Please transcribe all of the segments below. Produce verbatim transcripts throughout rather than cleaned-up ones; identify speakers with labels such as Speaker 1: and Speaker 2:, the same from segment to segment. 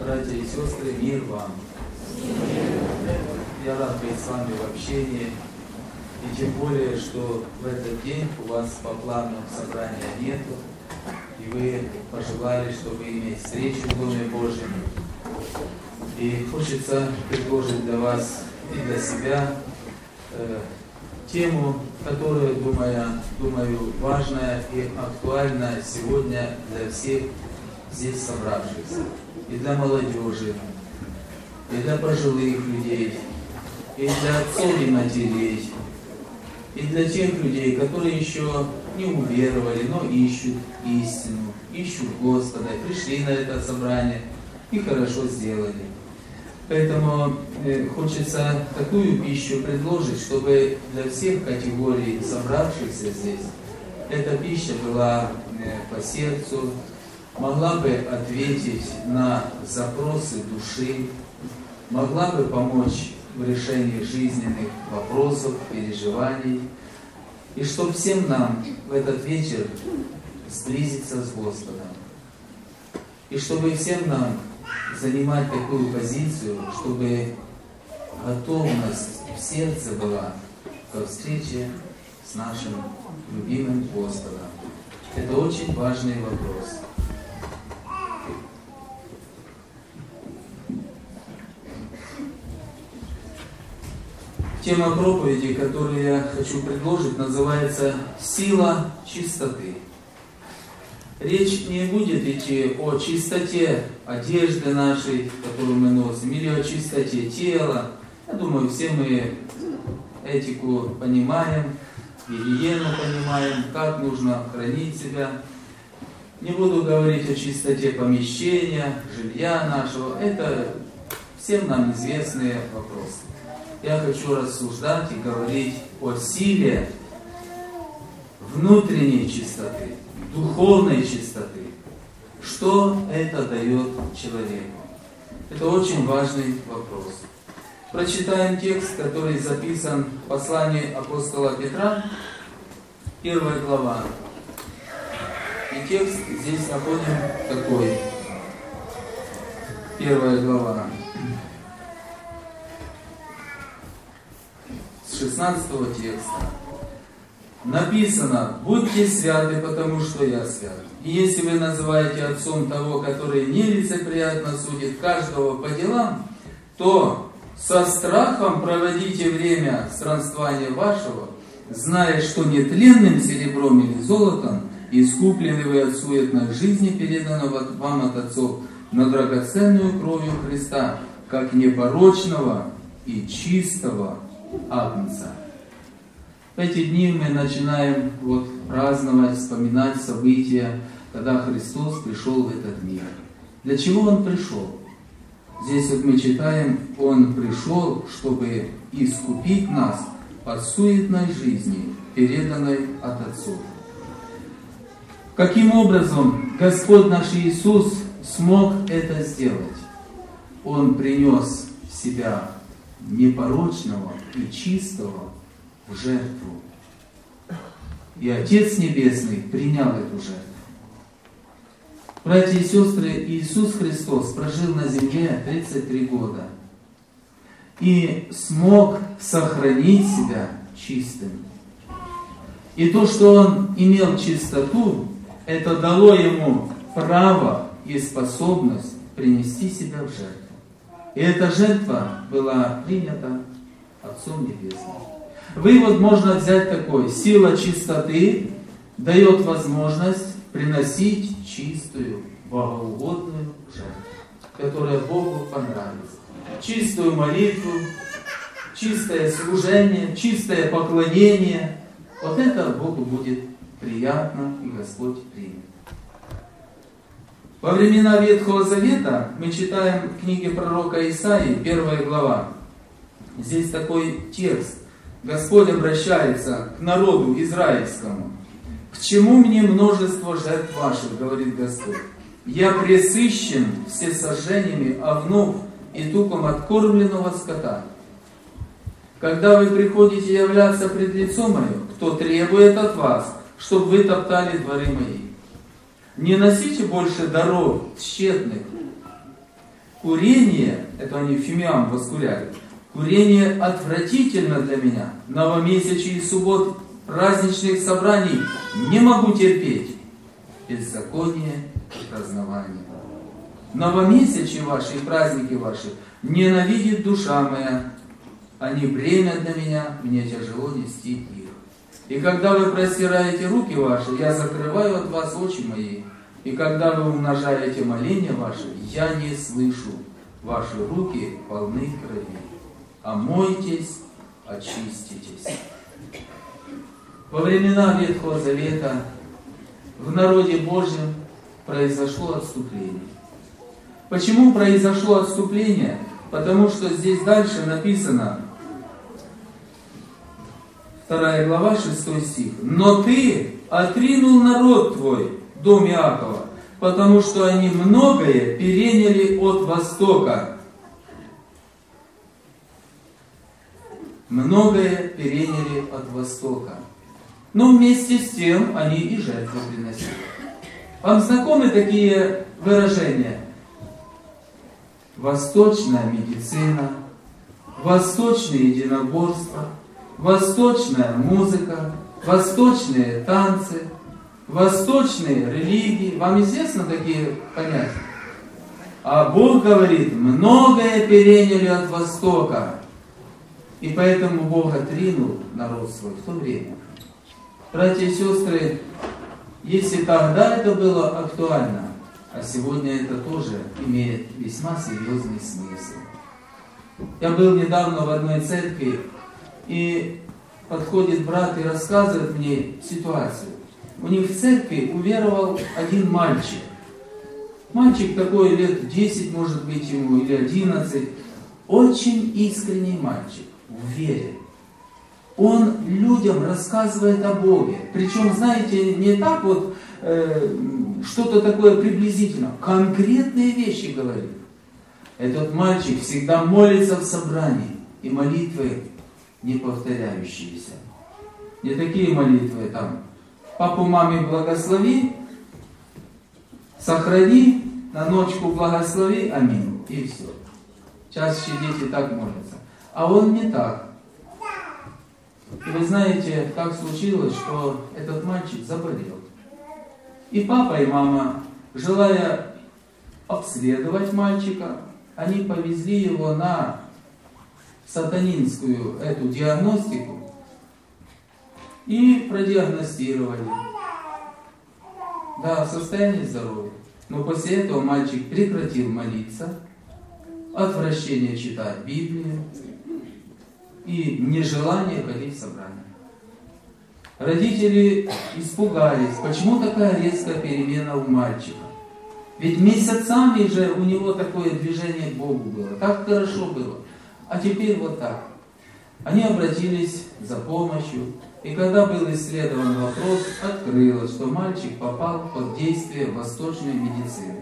Speaker 1: Братья и сестры, мир вам! Я рад быть с вами в общении. И тем более, что в этот день у вас по плану собрания нету. И вы пожелали, чтобы иметь встречу в Доме Божьем. И хочется предложить для вас и для себя э, тему, которая, думаю, думаю, важная и актуальна сегодня для всех здесь собравшихся. И для молодежи, и для пожилых людей, и для отцов и матерей, и для тех людей, которые еще не уверовали, но ищут истину, ищут Господа, пришли на это собрание и хорошо сделали. Поэтому э, хочется такую пищу предложить, чтобы для всех категорий собравшихся здесь эта пища была э, по сердцу, могла бы ответить на запросы души, могла бы помочь в решении жизненных вопросов, переживаний, и чтобы всем нам в этот вечер сблизиться с Господом, и чтобы всем нам занимать такую позицию, чтобы готовность в сердце была ко встрече с нашим любимым Господом. Это очень важный вопрос. Тема проповеди, которую я хочу предложить, называется «Сила чистоты». Речь не будет идти о чистоте одежды нашей, которую мы носим, или о чистоте тела. Я думаю, все мы этику понимаем, гигиену понимаем, как нужно хранить себя. Не буду говорить о чистоте помещения, жилья нашего. Это всем нам известные вопросы. Я хочу рассуждать и говорить о силе внутренней чистоты, духовной чистоты. Что это дает человеку? Это очень важный вопрос. Прочитаем текст, который записан в послании апостола Петра, первая глава. И текст здесь находим такой. Первая глава. С шестнадцатого текста. Написано: «Будьте святы, потому что я свят. И если вы называете отцом того, который нелицеприятно судит каждого по делам, то со страхом проводите время странствования вашего, зная, что нетленным серебром или золотом искуплены вы от суетной жизни, переданного вам от отцов, но драгоценную кровью Христа, как непорочного и чистого Агнца». В эти дни мы начинаем вот праздновать, вспоминать события, когда Христос пришел в этот мир. Для чего Он пришел? Здесь вот мы читаем: Он пришел, чтобы искупить нас от суетной жизни, переданной от отцов. Каким образом Господь наш Иисус смог это сделать? Он принес себя непорочного и чистого в жертву. И Отец Небесный принял эту жертву. Братья и сестры, Иисус Христос прожил на земле тридцать три года и смог сохранить себя чистым. И то, что Он имел чистоту, это дало Ему право и способность принести себя в жертву. И эта жертва была принята Отцом Небесным. Вывод можно взять такой: сила чистоты дает возможность приносить чистую, богоугодную жертву, которая Богу понравится. Чистую молитву, чистое служение, чистое поклонение. Вот это Богу будет приятно, и Господь примет. Во времена Ветхого Завета мы читаем в книге пророка Исаии, первая глава. Здесь такой текст. Господь обращается к народу израильскому. «К чему мне множество жертв ваших, говорит Господь? Я пресыщен всесожжениями овнов и туком откормленного скота. Когда вы приходите являться пред лицо мое, кто требует от вас, чтобы вы топтали дворы мои? Не носите больше даров тщетных, Курение, это они фимиам воскуряли, курение отвратительно для меня. Новомесячие суббот, праздничных собраний не могу терпеть. Беззаконие и празднование. Новомесячие ваши и праздники ваши ненавидит душа моя. Они бремя для меня, мне тяжело нести их. И когда вы простираете руки ваши, я закрываю от вас очи мои. И когда вы умножаете моления ваши, я не слышу. Ваши руки полны крови. Омойтесь, очиститесь. Во времена Ветхого Завета в народе Божьем произошло отступление. Почему произошло отступление? Потому что здесь дальше написано, вторая глава, шестой стих. «Но ты отринул народ твой, дом Иакова, потому что они многое переняли от Востока». Многое переняли от Востока. Но вместе с тем они и жертвы приносили. Вам знакомы такие выражения? Восточная медицина, восточные единоборства, восточная музыка, восточные танцы, восточные религии. Вам известны такие понятия? А Бог говорит, многое переняли от Востока. И поэтому Бог отринул народ свой в то время. Братья и сестры, если тогда это было актуально, а сегодня это тоже имеет весьма серьезный смысл. Я был недавно в одной церкви, и подходит брат и рассказывает мне ситуацию. У них в церкви уверовал один мальчик. Мальчик такой лет десять, может быть, ему, или одиннадцать. Очень искренний мальчик, в вере. Он людям рассказывает о Боге. Причем, знаете, не так вот э, что-то такое приблизительно. Конкретные вещи говорит. Этот мальчик всегда молится в собрании. И молитвы не повторяющиеся. Не такие молитвы там. Папу, маме благослови, сохрани, на ночку благослови, аминь. И все. Чаще дети так молятся. А он не так. И вы знаете, как случилось, что этот мальчик заболел. И папа, и мама, желая обследовать мальчика, они повезли его на сатанинскую эту диагностику и продиагностировали. Да, состояние здоровья. Но после этого мальчик прекратил молиться, отвращение читать Библию и нежелание ходить в собрание. Родители испугались, почему такая резкая перемена у мальчика. Ведь месяцами же у него такое движение к Богу было, так хорошо было. А теперь вот так. Они обратились за помощью, и когда был исследован вопрос, открылось, что мальчик попал под действие восточной медицины.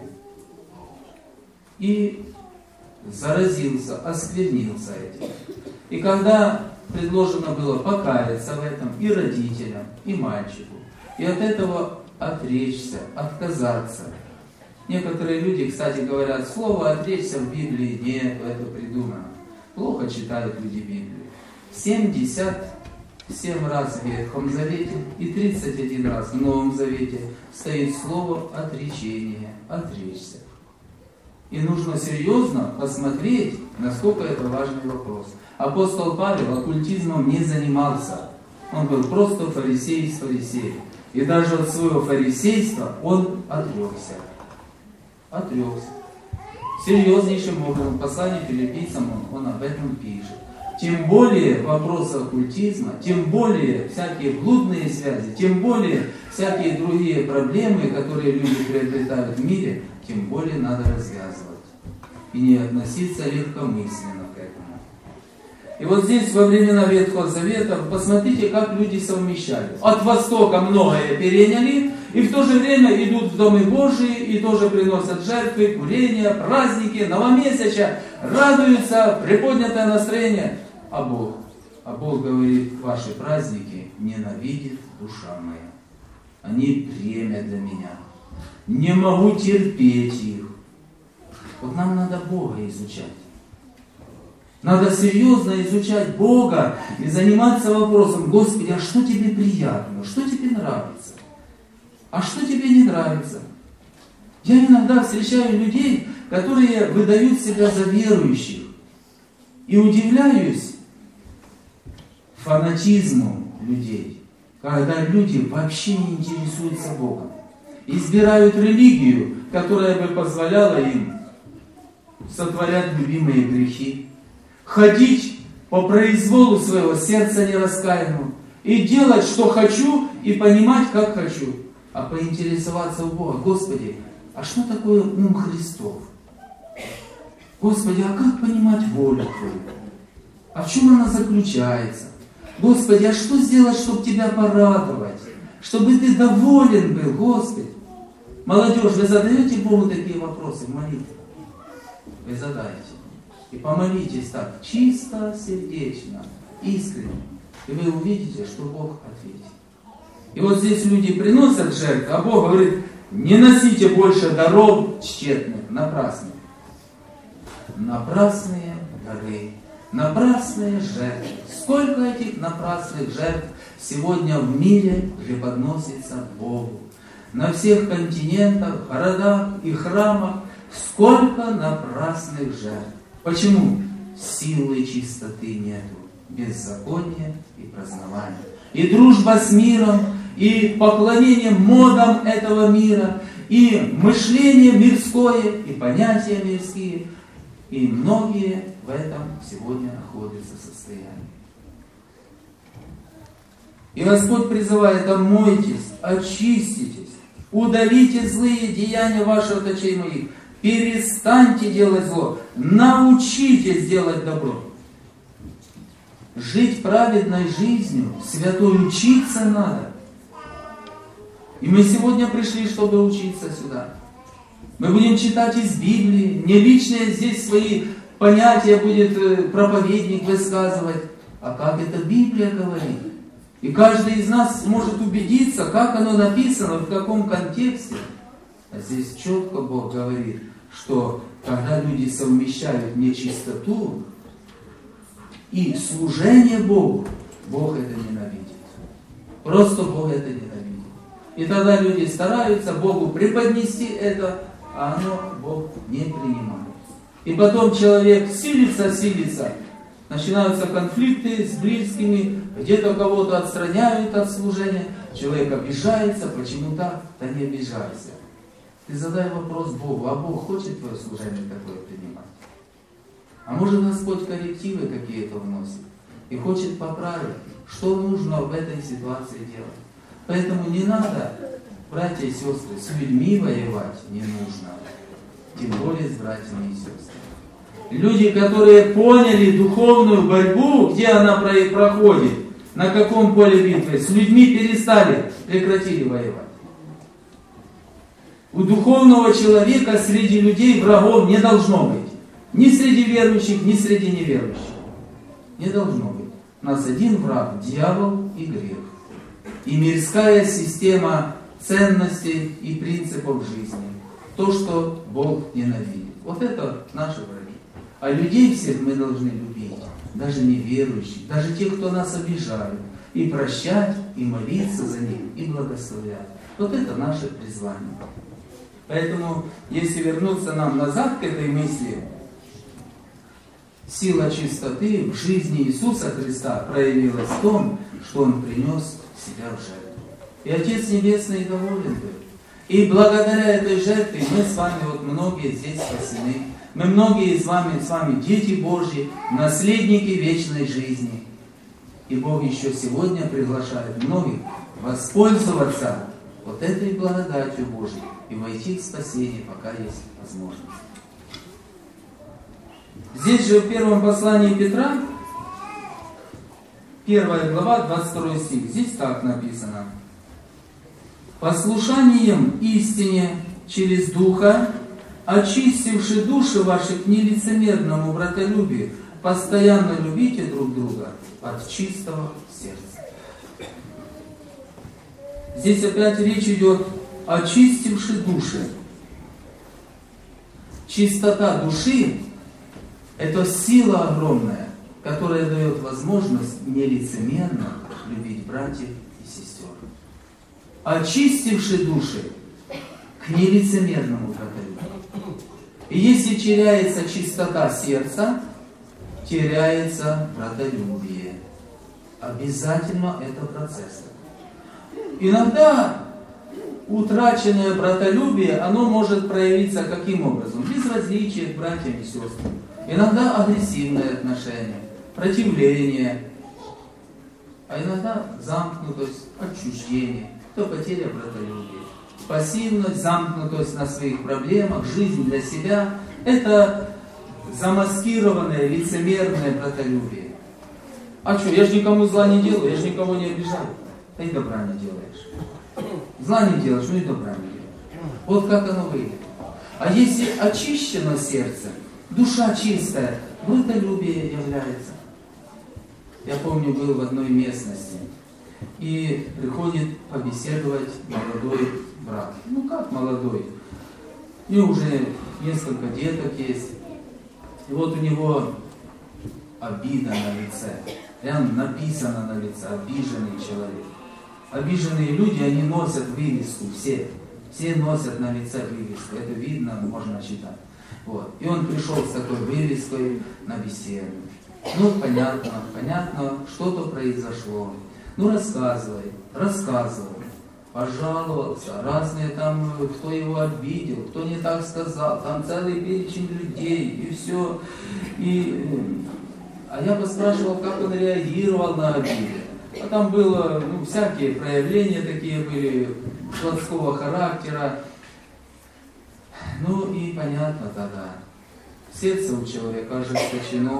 Speaker 1: И заразился, осквернился этим. И когда предложено было покаяться в этом и родителям, и мальчику, и от этого отречься, отказаться. Некоторые люди, кстати, говорят, слово «отречься» в Библии нет, это придумано. Плохо читают люди Библию. семьдесят семь раз в Ветхом Завете и тридцать один раз в Новом Завете стоит слово «отречение», «отречься». И нужно серьезно посмотреть, насколько это важный вопрос. Апостол Павел оккультизмом не занимался. Он был просто фарисей из фарисеев. И даже от своего фарисейства он отрекся. Отрекся. Серьезнейшим образом в послании филиппийцам он, он об этом пишет. Тем более вопросы оккультизма, тем более всякие блудные связи, тем более всякие другие проблемы, которые люди приобретают в мире, тем более надо развязывать. И не относиться легкомысленно к этому. И вот здесь во времена Ветхого Завета, посмотрите, как люди совмещали. От Востока многое переняли, и в то же время идут в Домы Божии, и тоже приносят жертвы, курения, праздники, новомесяча, радуются, приподнятое настроение. А Бог, а Бог говорит, ваши праздники ненавидит душа моя. Они бремя для меня. Не могу терпеть их. Вот нам надо Бога изучать. Надо серьезно изучать Бога и заниматься вопросом: Господи, а что тебе приятно? Что тебе нравится? А что тебе не нравится? Я иногда встречаю людей, которые выдают себя за верующих. И удивляюсь фанатизму людей, когда люди вообще не интересуются Богом. Избирают религию, которая бы позволяла им сотворять любимые грехи, ходить по произволу своего сердца нераскаянного и делать, что хочу, и понимать, как хочу. А поинтересоваться у Бога: Господи, а что такое ум Христов? Господи, а как понимать волю Твою? А в чем она заключается? Господи, а что сделать, чтобы Тебя порадовать? Чтобы Ты доволен был, Господи. Молодежь, вы задаете Богу такие вопросы в молитве? Вы задаете. И помолитесь так, чисто, сердечно, искренне. И вы увидите, что Бог ответит. И вот здесь люди приносят жертву, а Бог говорит: не носите больше даров тщетных, напрасных. Напрасные дары, напрасные жертвы. Сколько этих напрасных жертв сегодня в мире преподносится Богу? На всех континентах, городах и храмах сколько напрасных жертв. Почему? Силы чистоты нету, беззакония и празднования. И дружба с миром, и поклонение модам этого мира, и мышление мирское, и понятия мирские. И многие в этом сегодня находятся в состоянии. И Господь призывает: омойтесь, очиститесь, удалите злые деяния ваших от очей моих, перестаньте делать зло, научитесь делать добро. Жить праведной жизнью, святой, учиться надо. И мы сегодня пришли, чтобы учиться сюда. Мы будем читать из Библии, не личные здесь свои понятия будет проповедник высказывать, а как это Библия говорит. И каждый из нас может убедиться, как оно написано, в каком контексте. А здесь четко Бог говорит, что когда люди совмещают нечистоту и служение Богу, Бог это ненавидит. Просто Бог это ненавидит. И тогда люди стараются Богу преподнести это, а оно Бог не принимает. И потом человек силится, силится, начинаются конфликты с близкими, где-то кого-то отстраняют от служения, человек обижается, почему так? Да не обижайся. Ты задай вопрос Богу: а Бог хочет твое служение такое принимать? А может Господь коррективы какие-то вносит и хочет поправить, что нужно в этой ситуации делать? Поэтому не надо, братья и сестры, с людьми воевать не нужно, тем более с братьями и сестрами. Люди, которые поняли духовную борьбу, где она проходит, на каком поле битвы, с людьми перестали, прекратили воевать. У духовного человека среди людей врагов не должно быть. Ни среди верующих, ни среди неверующих. Не должно быть. У нас один враг – дьявол и грех. И мирская система ценностей и принципов жизни. То, что Бог ненавидит. Вот это наши враги. А людей всех мы должны любить. Даже неверующих, даже тех, кто нас обижают. И прощать, и молиться за них, и благословлять. Вот это наше призвание. Поэтому, если вернуться нам назад к этой мысли, сила чистоты в жизни Иисуса Христа проявилась в том, что Он принес себя в жертву. И Отец Небесный доволен был. И благодаря этой жертве мы с вами, вот многие здесь спасены. Мы многие с вами, с вами дети Божьи, наследники вечной жизни. И Бог еще сегодня приглашает многих воспользоваться вот этой благодатью Божьей и войти в спасение, пока есть возможность. Здесь же в первом послании Петра, первая глава, двадцать второй стих, здесь так написано: «Послушанием истине через Духа, очистивши души ваши к нелицемерному братолюбию, постоянно любите друг друга от чистого сердца». Здесь опять речь идет очистивши души. чистота души – это сила огромная, которая дает возможность нелицемерно любить братьев и сестер. Очистивши души к нелицемерному братолюбию. И если теряется чистота сердца, теряется братолюбие. Обязательно это процесс. Иногда утраченное братолюбие, оно может проявиться каким образом? Безразличие к братьям и сестрам. Иногда агрессивное отношение, противление, а иногда замкнутость, отчуждение, то потеря братолюбия. Пассивность, замкнутость на своих проблемах, жизнь для себя – это замаскированное, лицемерное братолюбие. А что, я же никому зла не делаю, я же никого не обижаю. Да и добра не делаешь. Зла не делаешь, ну и добра не делаешь. Вот как оно выглядит. А если очищено сердце, душа чистая, братолюбие является. Я помню, был в одной местности, и приходит побеседовать молодой брат. Ну как молодой? И уже несколько деток есть. И вот у него обида на лице. Прям написано на лице, обиженный человек. Обиженные люди, они носят вывеску, все. Все носят на лице вывеску. Это видно, можно читать. Вот. И он пришел с такой вывеской на беседу. Ну, понятно, понятно, что-то произошло. Ну, рассказывай, рассказывай. Пожаловался, разные там, кто его обидел, кто не так сказал, там целый перечень людей, и все. И, а я поспрашивал, как он реагировал на обиды. А там было, ну, всякие проявления такие были, плотского характера. Ну и понятно тогда. Сердце у человека ожесточено.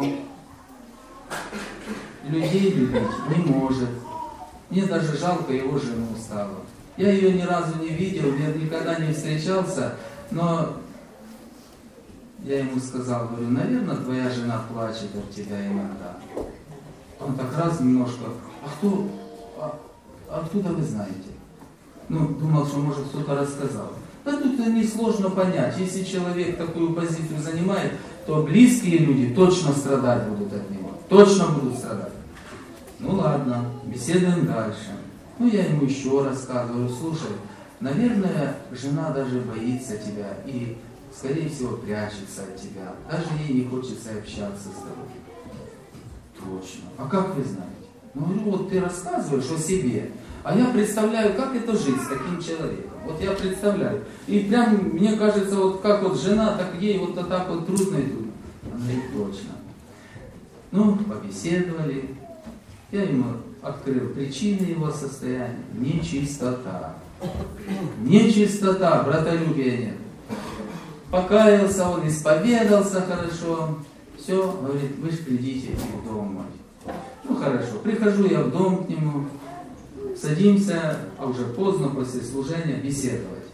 Speaker 1: Людей любить не может. Мне даже жалко его жену стало. Я ее ни разу не видел, я никогда не встречался, но я ему сказал, говорю, наверное, твоя жена плачет от тебя иногда. Он так раз немножко, а кто, а, откуда вы знаете? Ну, думал, что может кто-то рассказал. Да тут несложно понять, если человек такую позицию занимает, то близкие люди точно страдать будут от него, точно будут страдать. Ну ладно, беседуем дальше. Ну я ему еще рассказываю, слушай, наверное, жена даже боится тебя и, скорее всего, прячется от тебя. Даже ей не хочется общаться с тобой. Точно. А как вы знаете? Ну, говорю, вот ты рассказываешь о себе, а я представляю, как это жить с таким человеком. Вот я представляю. И прям, мне кажется, вот как вот жена, так ей вот так вот трудно и трудно. Она говорит, точно. Ну, побеседовали. Я ему открыл причины его состояния. Нечистота. Нечистота, братолюбия нет. Покаялся он, исповедался хорошо. Все, говорит, вы же придите в дом мой. Ну хорошо, прихожу я в дом к нему, садимся, а уже поздно после служения, беседовать.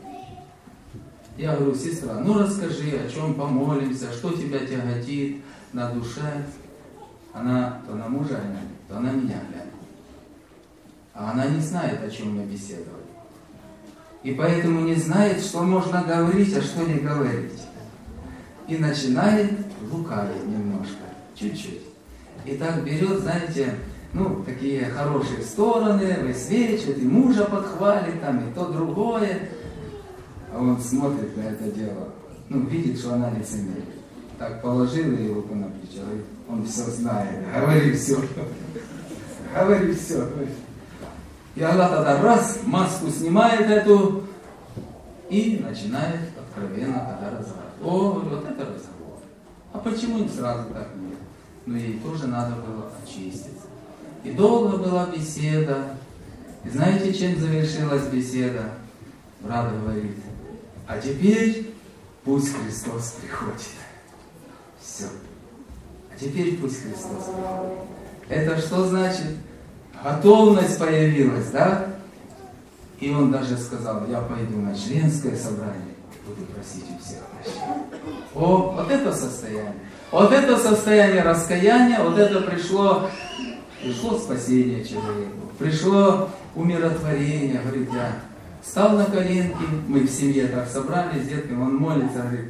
Speaker 1: Я говорю, сестра, ну расскажи, о чем помолимся, что тебя тяготит на душе. Она то на мужа глянет, то на меня глянет. А она не знает, о чем мы беседовали. И поэтому не знает, что можно говорить, а что не говорить. И начинает лукавить немножко, чуть-чуть. И так берет, знаете, ну, такие хорошие стороны, высвечивает, и мужа подхвалит, там, и то другое. А он смотрит на это дело, ну, видит, что она лицемерит. Так, положил ей руку на плечо, и он все знает, говори все. Говори все. И она тогда раз, маску снимает эту, и начинает откровенно тогда разговаривать. О, вот это разговор. А почему не сразу так нет? Но ей тоже надо было очиститься. И долго была беседа. И знаете, чем завершилась беседа? Брат говорит, а теперь пусть Христос приходит. Все. А теперь пусть Христос приходит. Это что значит? Готовность появилась, да? И он даже сказал, я пойду на членское собрание, буду просить у всех прощения. О, вот это состояние. Вот это состояние раскаяния, вот это пришло, пришло спасение человеку, пришло умиротворение. Говорит, я встал на коленки, мы в семье так собрались с детками, он молится, говорит,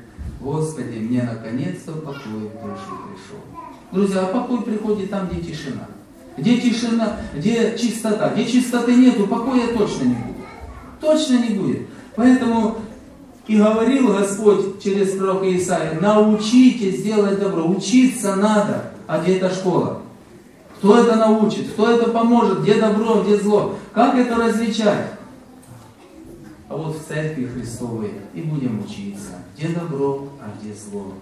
Speaker 1: Господи, мне наконец-то покой в душу пришел. Друзья, а покой приходит там, где тишина. Где тишина, где чистота. Где чистоты нету, покоя точно не будет. Точно не будет. Поэтому и говорил Господь через пророка Исаия: научитесь делать добро. Учиться надо. А где эта школа? Кто это научит? Кто это поможет? Где добро, где зло? Как это различать? А вот в Церкви Христовой и будем учиться. Где добро, а где зло.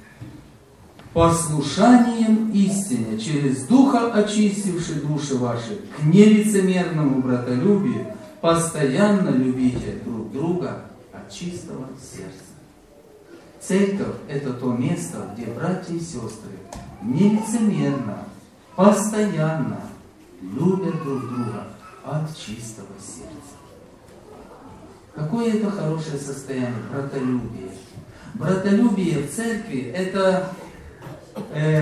Speaker 1: Послушанием истине, через Духа очистивший души ваши, к нелицемерному братолюбию, постоянно любите друг друга от чистого сердца. Церковь – это то место, где братья и сестры нелицемерно, постоянно любят друг друга от чистого сердца. Какое это хорошее состояние, братолюбие. Братолюбие в церкви – это э,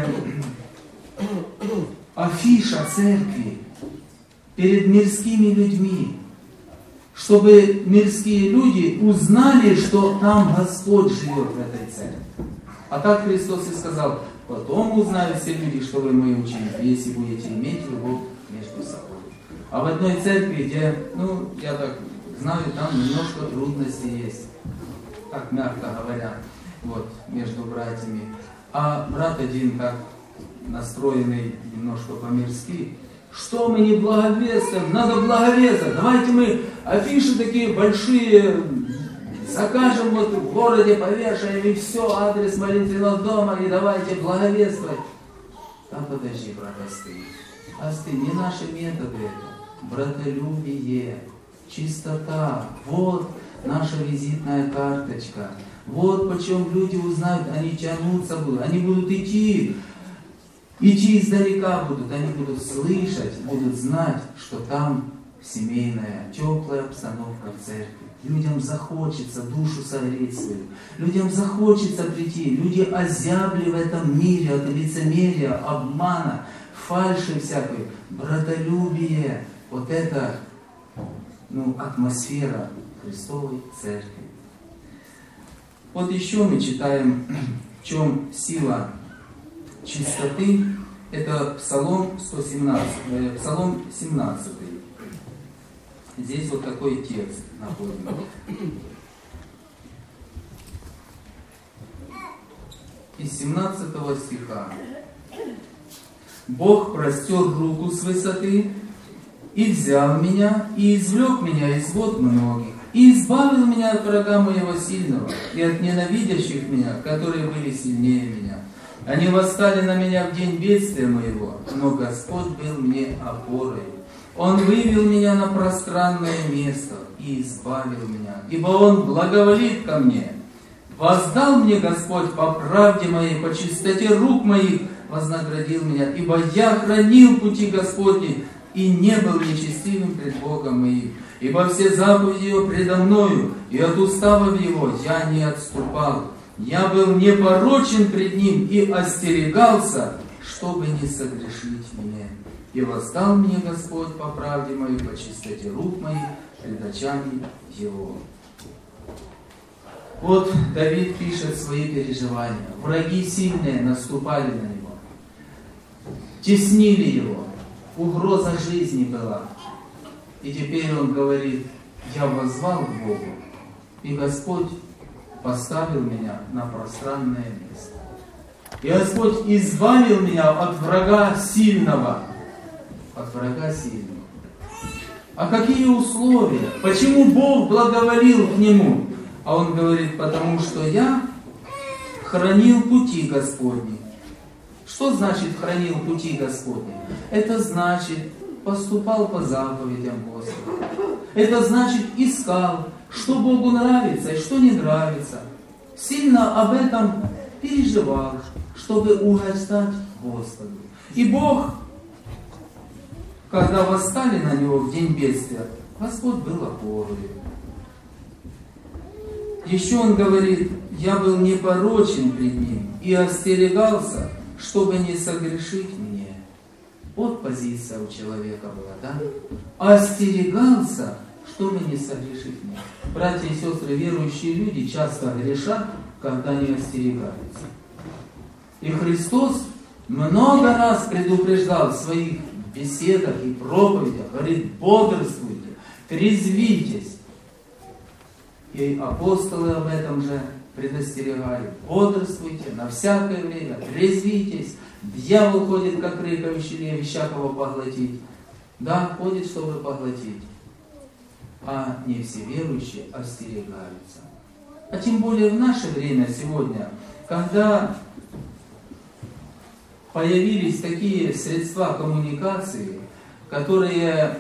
Speaker 1: афиша церкви перед мирскими людьми, чтобы мирские люди узнали, что там Господь живет в этой церкви. А так Христос и сказал: потом узнают все люди, что вы мои ученики, если будете иметь любовь между собой. А в одной церкви, где, ну, я так знаю, там немножко трудностей есть, так мягко говоря, вот, между братьями. А брат один, как настроенный немножко по-мирски: что мы не благовествуем, надо благовествовать. Давайте мы афиши такие большие закажем, вот в городе повешаем, и все, адрес молитвенного дома, и давайте благовествовать. А подожди, брат, остынь. Остынь, не наши методы это. Братолюбие, чистота. Вот наша визитная карточка. Вот почем люди узнают, они тянуться будут, они будут идти. Идти издалека будут, они будут слышать, будут знать, что там семейная, теплая обстановка в церкви. Людям захочется душу согреть свою. Людям захочется прийти. Люди озябли в этом мире от лицемерия, обмана, фальши всякой. Братолюбие. Вот это, ну, атмосфера Христовой Церкви. Вот еще мы читаем, в чем сила чистоты. Это Псалом сто семнадцать, Псалом семнадцатый. Здесь вот такой текст находим. Из семнадцатого стиха. «Бог простер руку с высоты, и взял меня, и извлек меня из вод многих, и избавил меня от врага моего сильного, и от ненавидящих меня, которые были сильнее меня. Они восстали на меня в день бедствия моего, но Господь был мне опорой. Он вывел меня на пространное место и избавил меня, ибо Он благоволит ко мне. Воздал мне Господь по правде моей, по чистоте рук моих вознаградил меня, ибо я хранил пути Господни и не был нечестивым пред Богом моим. Ибо все заповеди Его предо мною, и от уставов Его я не отступал. Я был непорочен пред Ним и остерегался, чтобы не согрешить меня. И воздал мне Господь по правде моей, по чистоте рук моих пред очами Его». Вот Давид пишет свои переживания. Враги сильные наступали на него, теснили его, угроза жизни была. И теперь он говорит: я воззвал к Богу, и Господь поставил меня на пространное место. И Господь избавил меня от врага сильного. От врага сильного. А какие условия? Почему Бог благоволил к нему? А он говорит: потому что я хранил пути Господни. Что значит хранил пути Господни? Это значит поступал по заповедям Господа. Это значит искал, что Богу нравится и что не нравится. Сильно об этом переживал, чтобы угождать Господу. И Бог, когда восстали на него в день бедствия, Господь был опорой. Еще он говорит: я был непорочен пред Ним и остерегался, чтобы не согрешить мне. Вот позиция у человека была, да? Остерегался, чтобы не согрешить мне. Братья и сестры, верующие люди часто грешат, когда не остерегаются. И Христос много раз предупреждал в своих беседах и проповедях, говорит, бодрствуйте, трезвитесь. И апостолы об этом же предостерегали. Бодрствуйте на всякое время, трезвитесь. Дьявол ходит, как рыкающий лев, ища кого поглотить. Да, ходит, чтобы поглотить. А не все верующие остерегаются. А тем более в наше время сегодня, когда появились такие средства коммуникации, которые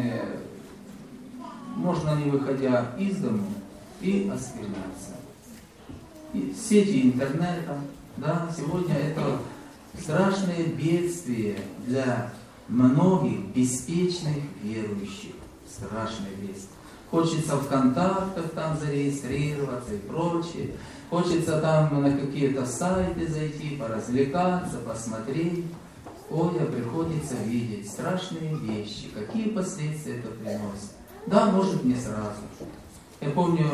Speaker 1: можно, не выходя из дому, и оскверняться. И сети интернета, да, сегодня это страшное бедствие для многих беспечных верующих. Страшное бедствие. Хочется в контактах там зарегистрироваться и прочее. Хочется там на какие-то сайты зайти, поразвлекаться, посмотреть. Ой, а приходится видеть страшные вещи. Какие последствия это приносит? Да, может, не сразу. Я помню,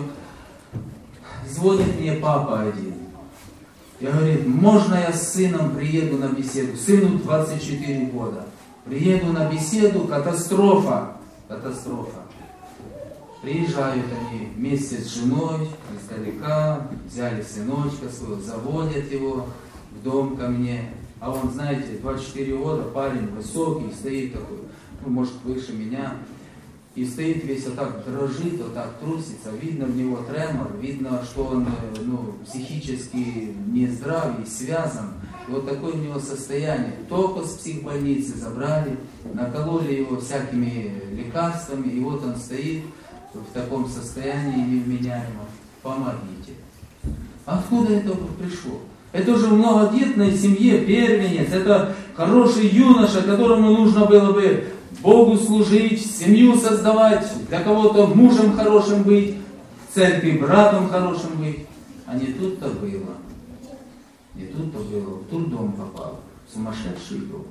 Speaker 1: звонит мне папа один. И говорит, можно я с сыном приеду на беседу? Сыну двадцать четыре года. Приеду на беседу, катастрофа. Катастрофа. Приезжают они вместе с женой издалека, взяли сыночка своего, заводят его в дом ко мне. А он, знаете, двадцать четыре года, парень высокий, стоит такой, ну, может, выше меня. И стоит весь вот так, дрожит, вот так трусится. Видно в него тремор, видно, что он ну, психически нездрав и связан. И вот такое у него состояние. Только с психбольницы забрали, накололи его всякими лекарствами, и вот он стоит в таком состоянии невменяемом. Помогите. Откуда это пришло? Это же в многодетной семье первенец, это хороший юноша, которому нужно было бы Богу служить, семью создавать, для кого-то мужем хорошим быть, в церкви братом хорошим быть. А не тут-то было. Не тут-то было. В турдом попал. В сумасшедший дом.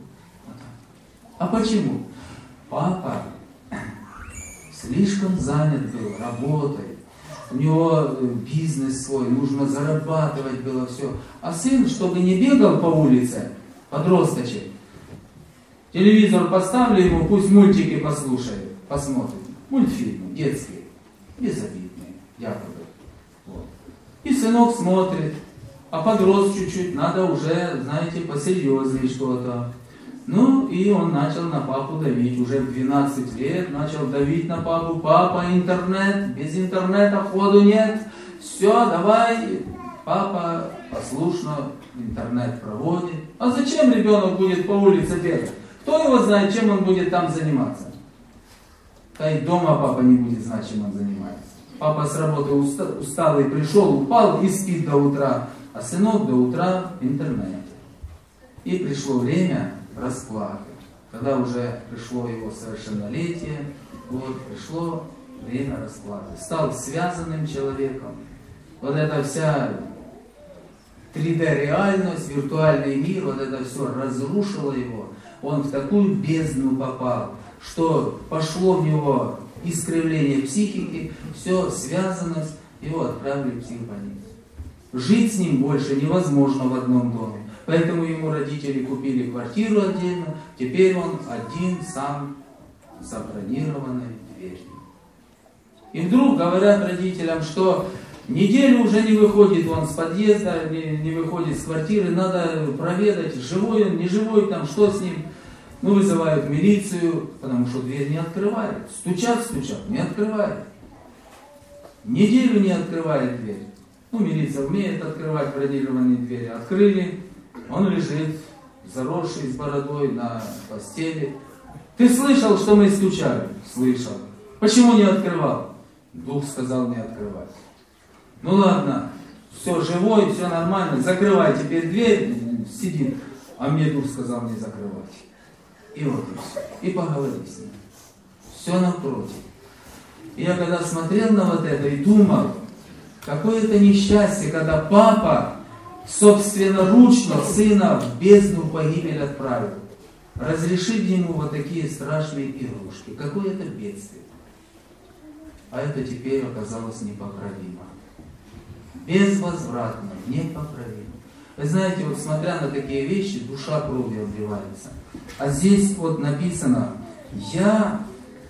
Speaker 1: А почему? Папа слишком занят был работой. У него бизнес свой, нужно зарабатывать было все. А сын, чтобы не бегал по улице, подросточек, телевизор поставлю ему, пусть мультики послушает, посмотрит. Мультфильмы детские, безобидные, якобы. Вот. И сынок смотрит, а подрос чуть-чуть, надо уже, знаете, посерьезнее что-то. Ну, и он начал на папу давить. Уже в двенадцать лет начал давить на папу. Папа, интернет, без интернета ходу нет. Все, давай. Папа послушно интернет проводит. А зачем ребенок будет по улице бегать? Кто его знает, чем он будет там заниматься? Да и дома папа не будет знать, чем он занимается. Папа с работы усталый пришел, упал и спит до утра. А сынок до утра в интернете. И пришло время расплаты. Когда уже пришло его совершеннолетие, вот, пришло время расплаты. Стал связанным человеком. Вот эта вся три дэ реальность, виртуальный мир, вот это все разрушило его. Он в такую бездну попал, что пошло в него искривление психики, все, связанность, его отправили в психбольницу. Жить с ним больше невозможно в одном доме. Поэтому ему родители купили квартиру отдельно, теперь он один сам с забронированной дверью. И вдруг говорят родителям, что неделю уже не выходит он с подъезда, не, не выходит с квартиры, надо проведать, живой он, не живой там, что с ним. Ну, вызывают милицию, потому что дверь не открывает. Стучат, стучат, не открывает. Неделю не открывает дверь. Ну, милиция умеет открывать бронированные двери. Открыли, он лежит, заросший с бородой на постели. Ты слышал, что мы стучали? Слышал. Почему не открывал? Дух сказал не открывать. Ну ладно, все живой, все нормально, закрывай теперь дверь, сидит. А мне Дух сказал не закрывать. И вот и все. И поговори с ним. Все напротив. И я когда смотрел на вот это и думал, какое это несчастье, когда папа собственноручно сына в бездну погибель отправил, разрешив ему вот такие страшные игрушки. Какое это бедствие. А это теперь оказалось непоправимо. безвозвратно, непоправимо. Вы знаете, вот смотря на такие вещи, душа кровью обливается. А здесь вот написано: я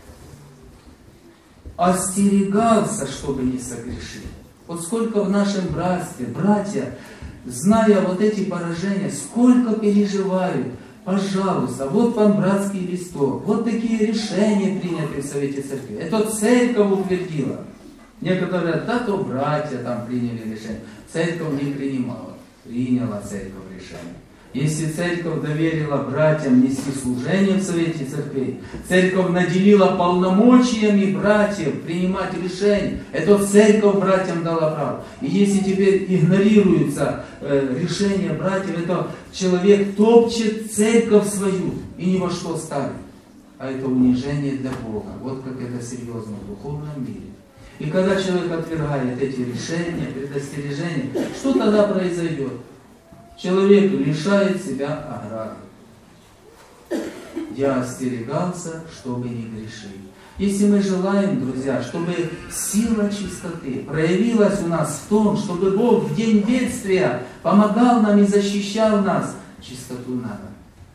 Speaker 1: остерегался, чтобы не согрешить. Вот сколько в нашем братстве, братья, зная вот эти поражения, сколько переживают. Пожалуйста, вот вам братский листок, вот такие решения приняты в Совете Церкви. Это церковь утвердила. Некоторые говорят, да, то братья там приняли решение. Церковь не принимала, приняла церковь решение. Если церковь доверила братьям нести служение в Совете Церквей, церковь наделила полномочиями братьев принимать решения, это церковь братьям дала право. И если теперь игнорируются э, решения братьев, это человек топчет церковь свою и ни во что ставит. А это унижение для Бога. Вот как это серьезно в духовном мире. И когда человек отвергает эти решения, предостережения, что тогда произойдет? Человек лишает себя ограды. Я остерегался, чтобы не грешить. Если мы желаем, друзья, чтобы сила чистоты проявилась у нас в том, чтобы Бог в день бедствия помогал нам и защищал нас, чистоту надо.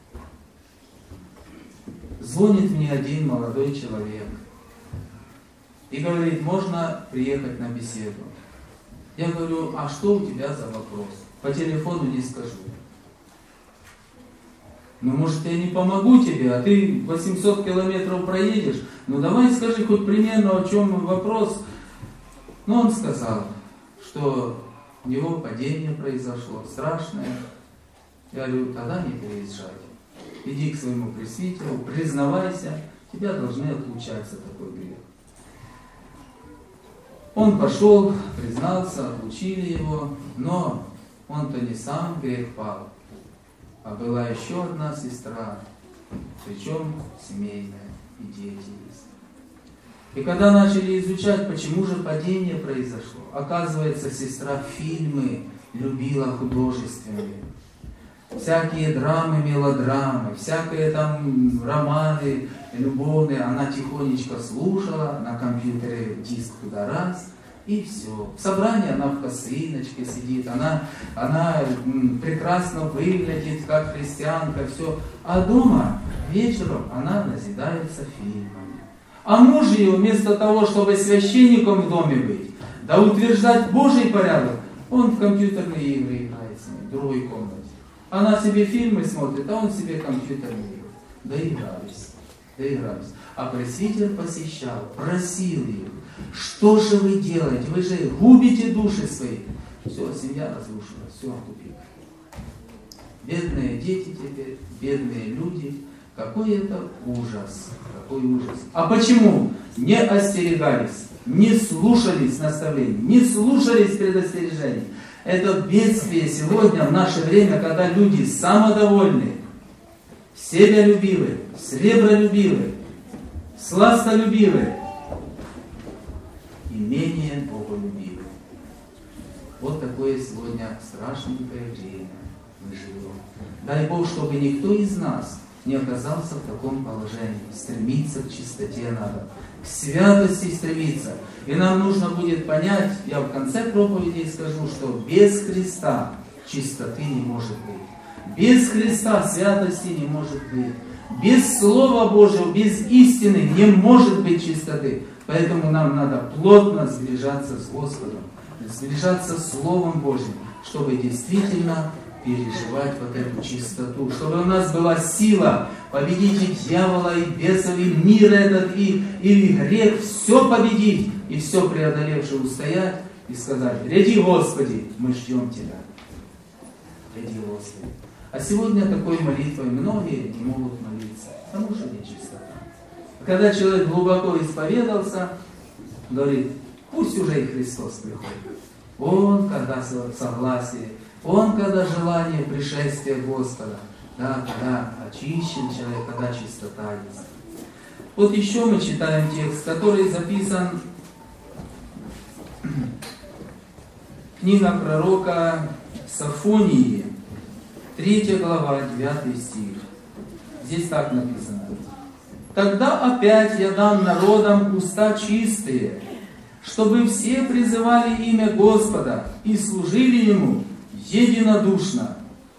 Speaker 1: Звонит мне один молодой человек и говорит: можно приехать на беседу. Я говорю: а что у тебя за вопрос? По телефону не скажу. Ну, может, я не помогу тебе, а ты восемьсот километров проедешь. Ну, давай скажи хоть примерно, о чем вопрос. Но он сказал, что у него падение произошло, страшное. Я говорю: тогда не переезжай. Иди к своему пресвитеру, признавайся, тебя должны отлучать за такой грех. Он пошел, признался, отлучили его, но он-то не сам грех пал, а была еще одна сестра, причем семейная, и дети есть. И когда начали изучать, почему же падение произошло, оказывается, сестра фильмы любила художественные. Всякие драмы, мелодрамы, всякие там романы любовные, она тихонечко слушала, на компьютере диск туда раз, и все. В собрании она в косыночке сидит, она, она прекрасно выглядит, как христианка, все. А дома вечером она назидается фильмами. А муж ее вместо того, чтобы священником в доме быть, да утверждать Божий порядок, он в компьютерные игры играет с ней, в другой комнате. Она себе фильмы смотрит, а он себе компьютерные игры. Доигрались, доигрались. А пресвитер посещал, просил их: что же вы делаете? Вы же губите души свои. Все, семья разрушена, все, тупик. Бедные дети теперь, бедные люди. Какой это ужас, какой ужас. А почему? Не остерегались, не слушались наставлений, не слушались предостережений. Это бедствие сегодня, в наше время, когда люди самодовольны, себялюбивы, сребролюбивы, сластолюбивы и менее боголюбивы. Вот такое сегодня страшненькое время мы живем. Дай Бог, чтобы никто из нас не оказался в таком положении. Стремиться к чистоте надо, к святости стремиться. И нам нужно будет понять, я в конце проповеди скажу, что без Христа чистоты не может быть. Без Христа святости не может быть. Без Слова Божьего, без истины не может быть чистоты. Поэтому нам надо плотно сближаться с Господом, сближаться с Словом Божьим, чтобы действительно переживать вот эту чистоту, чтобы у нас была сила победить и дьявола, и бесов, и мир этот, и, и грех, все победить, и все преодолевши устоять, и сказать: гряди, Господи, мы ждем Тебя. Гряди, Господи. А сегодня такой молитвой многие не могут молиться, потому что не чистота. Когда человек глубоко исповедался, говорит: пусть уже и Христос приходит. Он, когда согласие, он, когда желание пришествия Господа, да, когда очищен человек, когда чистота есть. Вот еще мы читаем текст, который записан книга пророка Софонии, третья глава, девятый стих. Здесь так написано: «Тогда опять я дам народам уста чистые, чтобы все призывали имя Господа и служили Ему единодушно.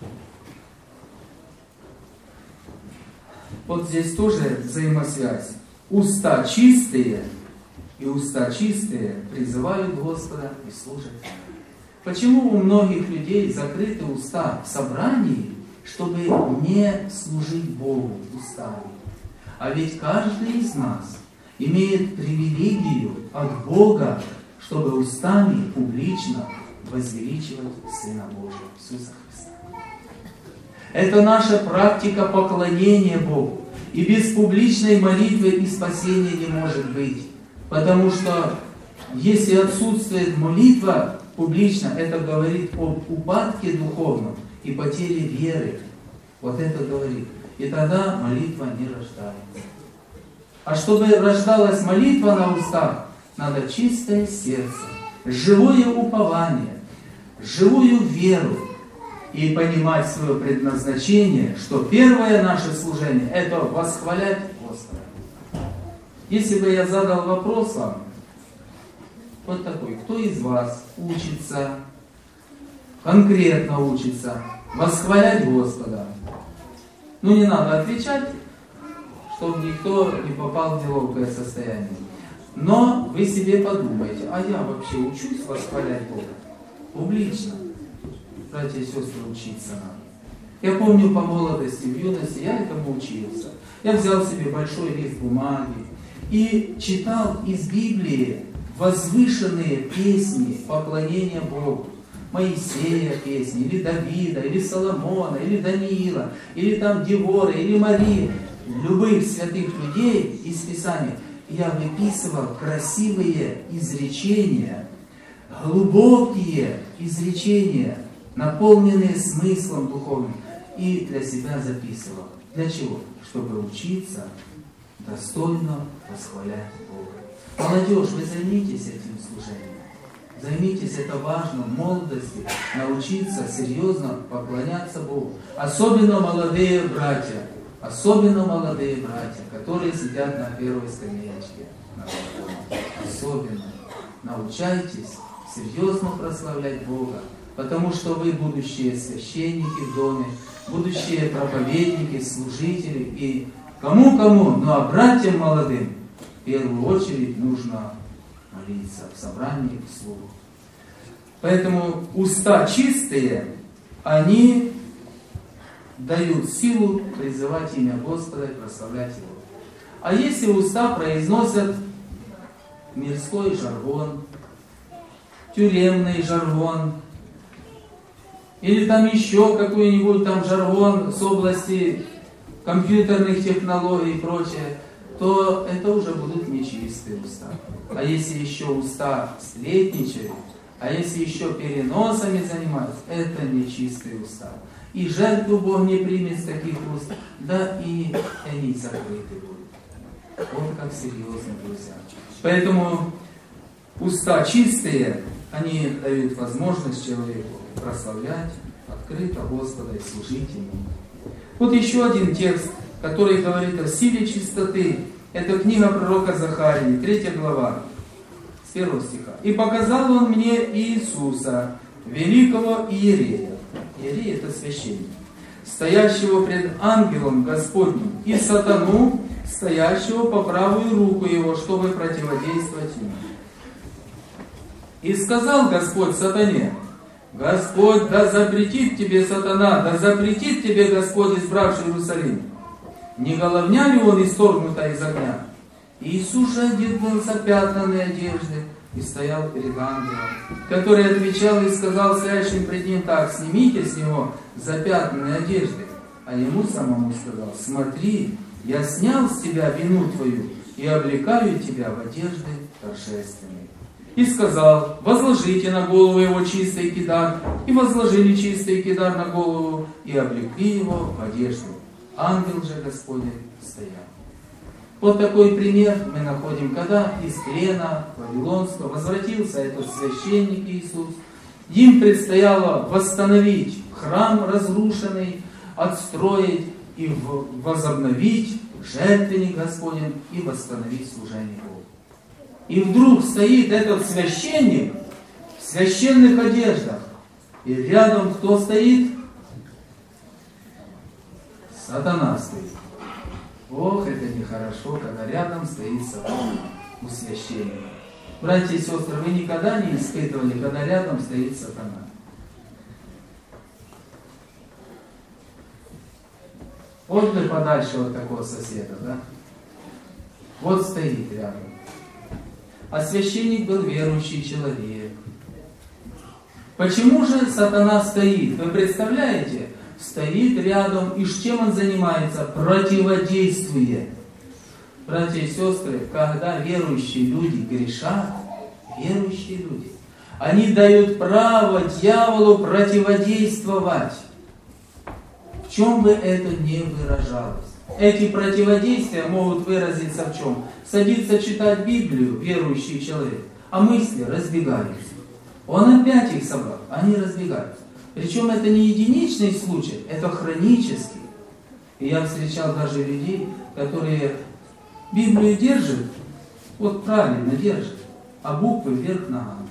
Speaker 1: Вот здесь тоже взаимосвязь. Уста чистые, и уста чистые призывают Господа и служат. Почему у многих людей закрыты уста в собрании, чтобы не служить Богу устами? А ведь каждый из нас имеет привилегию от Бога, чтобы устами публично возвеличивать Сына Божьего, Иисуса Христа. Это наша практика поклонения Богу. И без публичной молитвы и спасения не может быть. Потому что если отсутствует молитва публично, это говорит об упадке духовном и потере веры. Вот это говорит. И тогда молитва не рождается. А чтобы рождалась молитва на устах, надо чистое сердце, живое упование, живую веру и понимать свое предназначение, что первое наше служение – это восхвалять Господа. Если бы я задал вопрос вам, вот такой, кто из вас учится, конкретно учится восхвалять Господа? Ну, не надо отвечать, чтобы никто не попал в неловкое состояние. Но вы себе подумайте, а я вообще учусь восхвалять Бога? Публично. Братья и сестры, учиться надо. Я помню по молодости, в юности я этому учился. Я взял себе большой лист бумаги и читал из Библии возвышенные песни поклонения Богу. Моисея песни, или Давида, или Соломона, или Даниила, или там Деворы, или Марии, любых святых людей из Писания. Я выписывал красивые изречения, глубокие изречения, наполненные смыслом духовным, и для себя записывал. Для чего? Чтобы учиться достойно восхвалять Бога. Молодежь, вы займитесь этим служением. Займитесь, это важно, в молодости научиться серьезно поклоняться Богу. Особенно молодые братья, особенно молодые братья, которые сидят на первой скамеечке. Особенно научайтесь серьезно прославлять Бога, потому что вы будущие священники в доме, будущие проповедники, служители, и кому-кому, ну а братьям молодым в первую очередь нужно молиться в собрании вслух. Поэтому уста чистые, они дают силу призывать имя Господа и прославлять Его. А если уста произносят мирской жаргон, тюремный жаргон, или там еще какой-нибудь там жаргон с области компьютерных технологий и прочее, то это уже будут нечистые уста. А если еще уста сплетничают, а если еще переносами занимаются, это нечистые уста. И жертву Бог не примет с таких уст, да и они закрыты будут. Вот как серьезно, друзья. Поэтому уста чистые, они дают возможность человеку прославлять открыто Господа и служить Ему. Вот еще один текст, который говорит о силе чистоты. Это книга пророка Захарии, третья глава, с первого стиха. «И показал он мне Иисуса, великого иерея». Иерей – это священник. «Стоящего пред ангелом Господним, и сатану, стоящего по правую руку его, чтобы противодействовать ему. И сказал Господь сатане: Господь да запретит тебе, сатана, да запретит тебе Господь, избравший Иерусалим. Не головня ли он исторгнута из огня? Иисус же одет был запятнанной одежды и стоял перед ангелом, который отвечал и сказал стоящим пред ним так: снимите с него запятнанные одежды. А ему самому сказал: смотри, я снял с тебя вину твою и облекаю тебя в одежды торжественные. И сказал: возложите на голову его чистый кидар. И возложили чистый кидар на голову, и облекли его в одежду. Ангел же Господень стоял. Вот такой пример мы находим, когда из плена вавилонского возвратился этот священник Иисус. Им предстояло восстановить храм разрушенный, отстроить и возобновить жертвенник Господень и восстановить служение Богу. И вдруг стоит этот священник в священных одеждах. И рядом кто стоит? Сатана стоит. Ох, это нехорошо, когда рядом стоит сатана у священника. Братья и сестры, вы никогда не испытывали, когда рядом стоит сатана? Вот бы подальше вот такого соседа, да? Вот стоит рядом. А священник был верующий человек. Почему же сатана стоит? Вы представляете? Стоит рядом, и с чем он занимается? Противодействует. Братья и сестры, когда верующие люди грешат, верующие люди, они дают право дьяволу противодействовать. В чем бы это ни выражалось. Эти противодействия могут выразиться в чем? Садится читать Библию верующий человек, а мысли разбегаются. Он опять их собрал, они разбегаются. Причем это не единичный случай, это хронический. И я встречал даже людей, которые Библию держат, вот правильно держат, а буквы вверх ногами.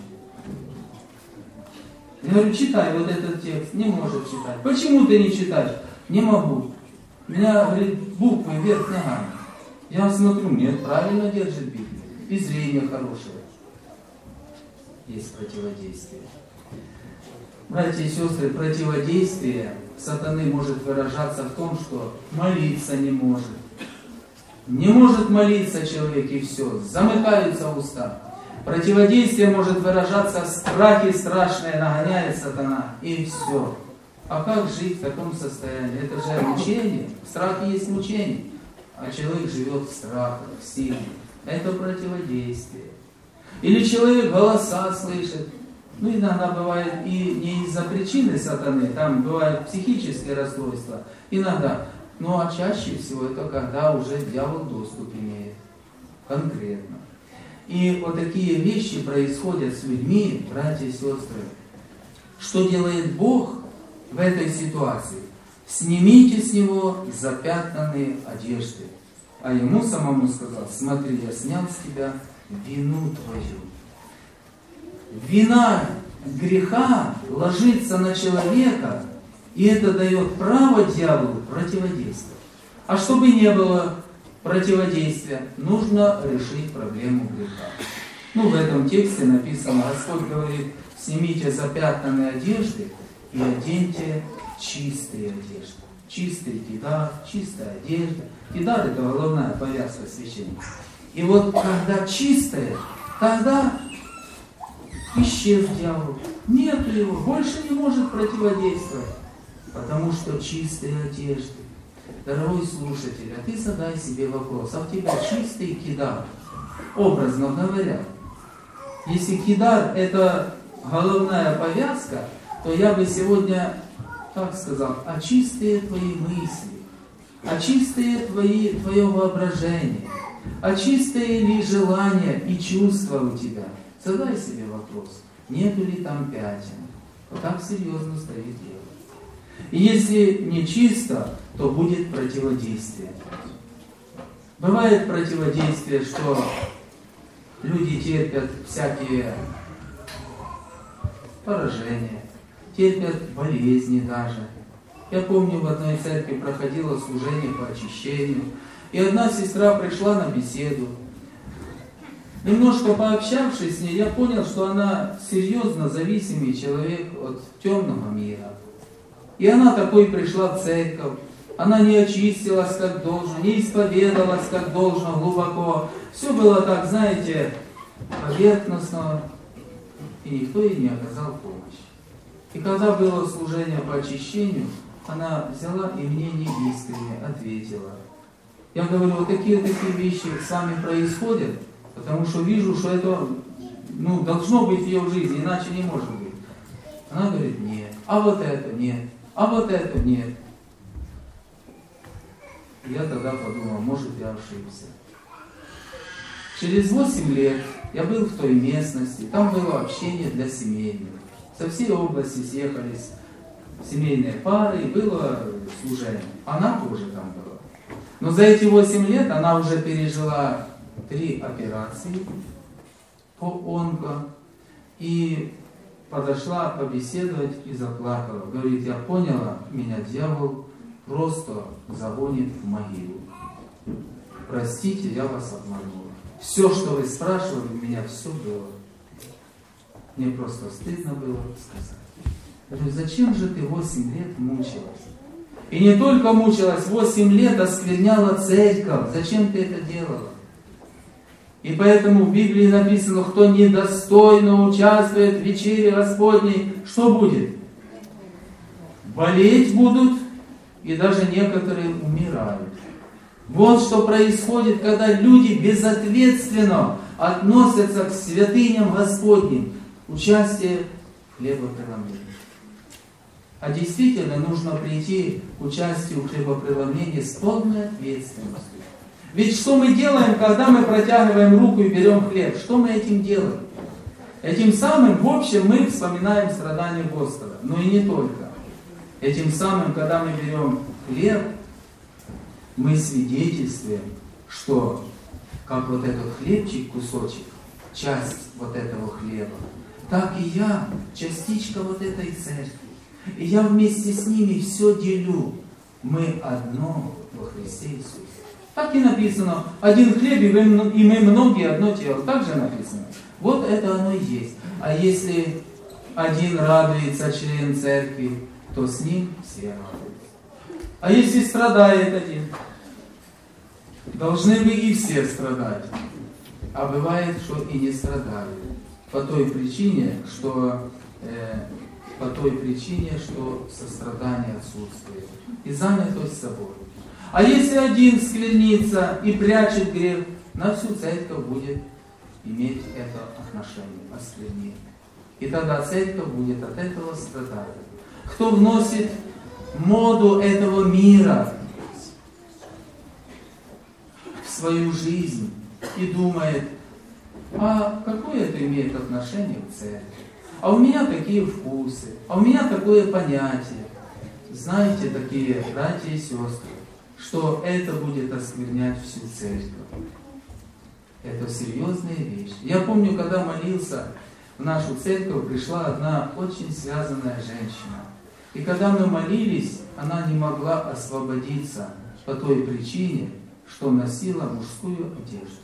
Speaker 1: Я говорю, читай вот этот текст, не может читать. Почему ты не читаешь? Не могу. У меня, говорит, буквы вверх ногами. Я смотрю, нет, правильно держит Библию. И зрение хорошее. Есть противодействие. Братья и сестры, противодействие сатаны может выражаться в том, что молиться не может. Не может молиться человек, и все, замыкаются уста. Противодействие может выражаться в страхе страшное, нагоняет сатана, и все. А как жить в таком состоянии? Это же мучение. В страхе есть мучение. А человек живет в страхах, в силе. Это противодействие. Или человек голоса слышит. Ну, иногда бывает и не из-за причины сатаны, там бывают психические расстройства. Иногда. Ну, а чаще всего это когда уже дьявол доступ имеет. Конкретно. И вот такие вещи происходят с людьми, братья и сестры. Что делает Бог в этой ситуации? Снимите с него запятнанные одежды. А ему самому сказал, смотри, я снял с тебя вину твою. Вина греха ложится на человека, и это дает право дьяволу противодействовать. А чтобы не было противодействия, нужно решить проблему греха. Ну, в этом тексте написано, Господь говорит, снимите запятнанные одежды и оденьте чистые одежды. Чистый кидар, чистая одежда. Кидар — это головная повязка священника. И вот когда чистая, тогда исчез дьявол. Нет его, больше не может противодействовать. Потому что чистые одежды. Дорогой слушатель, а ты задай себе вопрос, а у тебя чистый кидар? Образно говоря. Если кидар — это головная повязка, то я бы сегодня так сказал, а чистые твои мысли, а чистые твои, твое воображение, а чистые ли желания и чувства у тебя? Задай себе вопрос, нету ли там пятен? Вот так серьезно стоит дело. И если не чисто, то будет противодействие. Бывает противодействие, что люди терпят всякие поражения, терпят болезни даже. Я помню, в одной церкви проходило служение по очищению, и одна сестра пришла на беседу. Немножко пообщавшись с ней, я понял, что она серьезно зависимый человек от темного мира. И она такой пришла в церковь, она не очистилась как должно, не исповедовалась как должно глубоко. Все было так, знаете, поверхностно, и никто ей не оказал помощи. И когда было служение по очищению, она взяла и мне неискренне ответила. Я говорю, вот такие такие вещи с вами происходят, потому что вижу, что это ну, должно быть в ее жизни, иначе не может быть. Она говорит, нет, а вот это нет, а вот это нет. Я тогда подумал, может, я ошибся. Через восемь лет я был в той местности, там было общение для семейных. Со всей области съехались семейные пары, и было служение. Она тоже там была. Но за эти восемь лет она уже пережила три операции, по онко, и подошла побеседовать и заплакала. Говорит, я поняла, меня дьявол просто загонит в могилу. Простите, я вас обманула. Все, что вы спрашивали, у меня все было. Мне просто стыдно было сказать. Я говорю, зачем же ты восемь лет мучилась? И не только мучилась, восемь лет оскверняла церковь. Зачем ты это делала? И поэтому в Библии написано, кто недостойно участвует в вечере Господней, что будет? Болеть будут, и даже некоторые умирают. Вот что происходит, когда люди безответственно относятся к святыням Господним. Участие в хлебопреломлении. А действительно нужно прийти к участию в хлебопреломлении с полной ответственностью. Ведь что мы делаем, когда мы протягиваем руку и берем хлеб? Что мы этим делаем? Этим самым, в общем, мы вспоминаем страдания Господа. Но и не только. Этим самым, когда мы берем хлеб, мы свидетельствуем, что как вот этот хлебчик, кусочек, часть вот этого хлеба, так и я, частичка вот этой церкви. И я вместе с ними все делю. Мы одно во Христе Иисусе. Так и написано, один хлеб, и мы многие одно тело. Так же написано. Вот это оно и есть. А если один радуется член церкви, то с ним все радуются. А если страдает один, должны вы и все страдать. А бывает, что и не страдают. По той причине, что, э, по той причине, что сострадание отсутствует. И занятость собой. А если один сквернится и прячет грех, на всю церковь будет иметь это отношение, осквернение. И тогда церковь будет от этого страдать. Кто вносит моду этого мира в свою жизнь и думает, а какое это имеет отношение к церкви? А у меня такие вкусы, а у меня такое понятие. Знаете, такие братья и сестры, что это будет осквернять всю церковь. Это серьезная вещь. Я помню, когда молился, в нашу церковь пришла одна очень связанная женщина. И когда мы молились, она не могла освободиться по той причине, что носила мужскую одежду.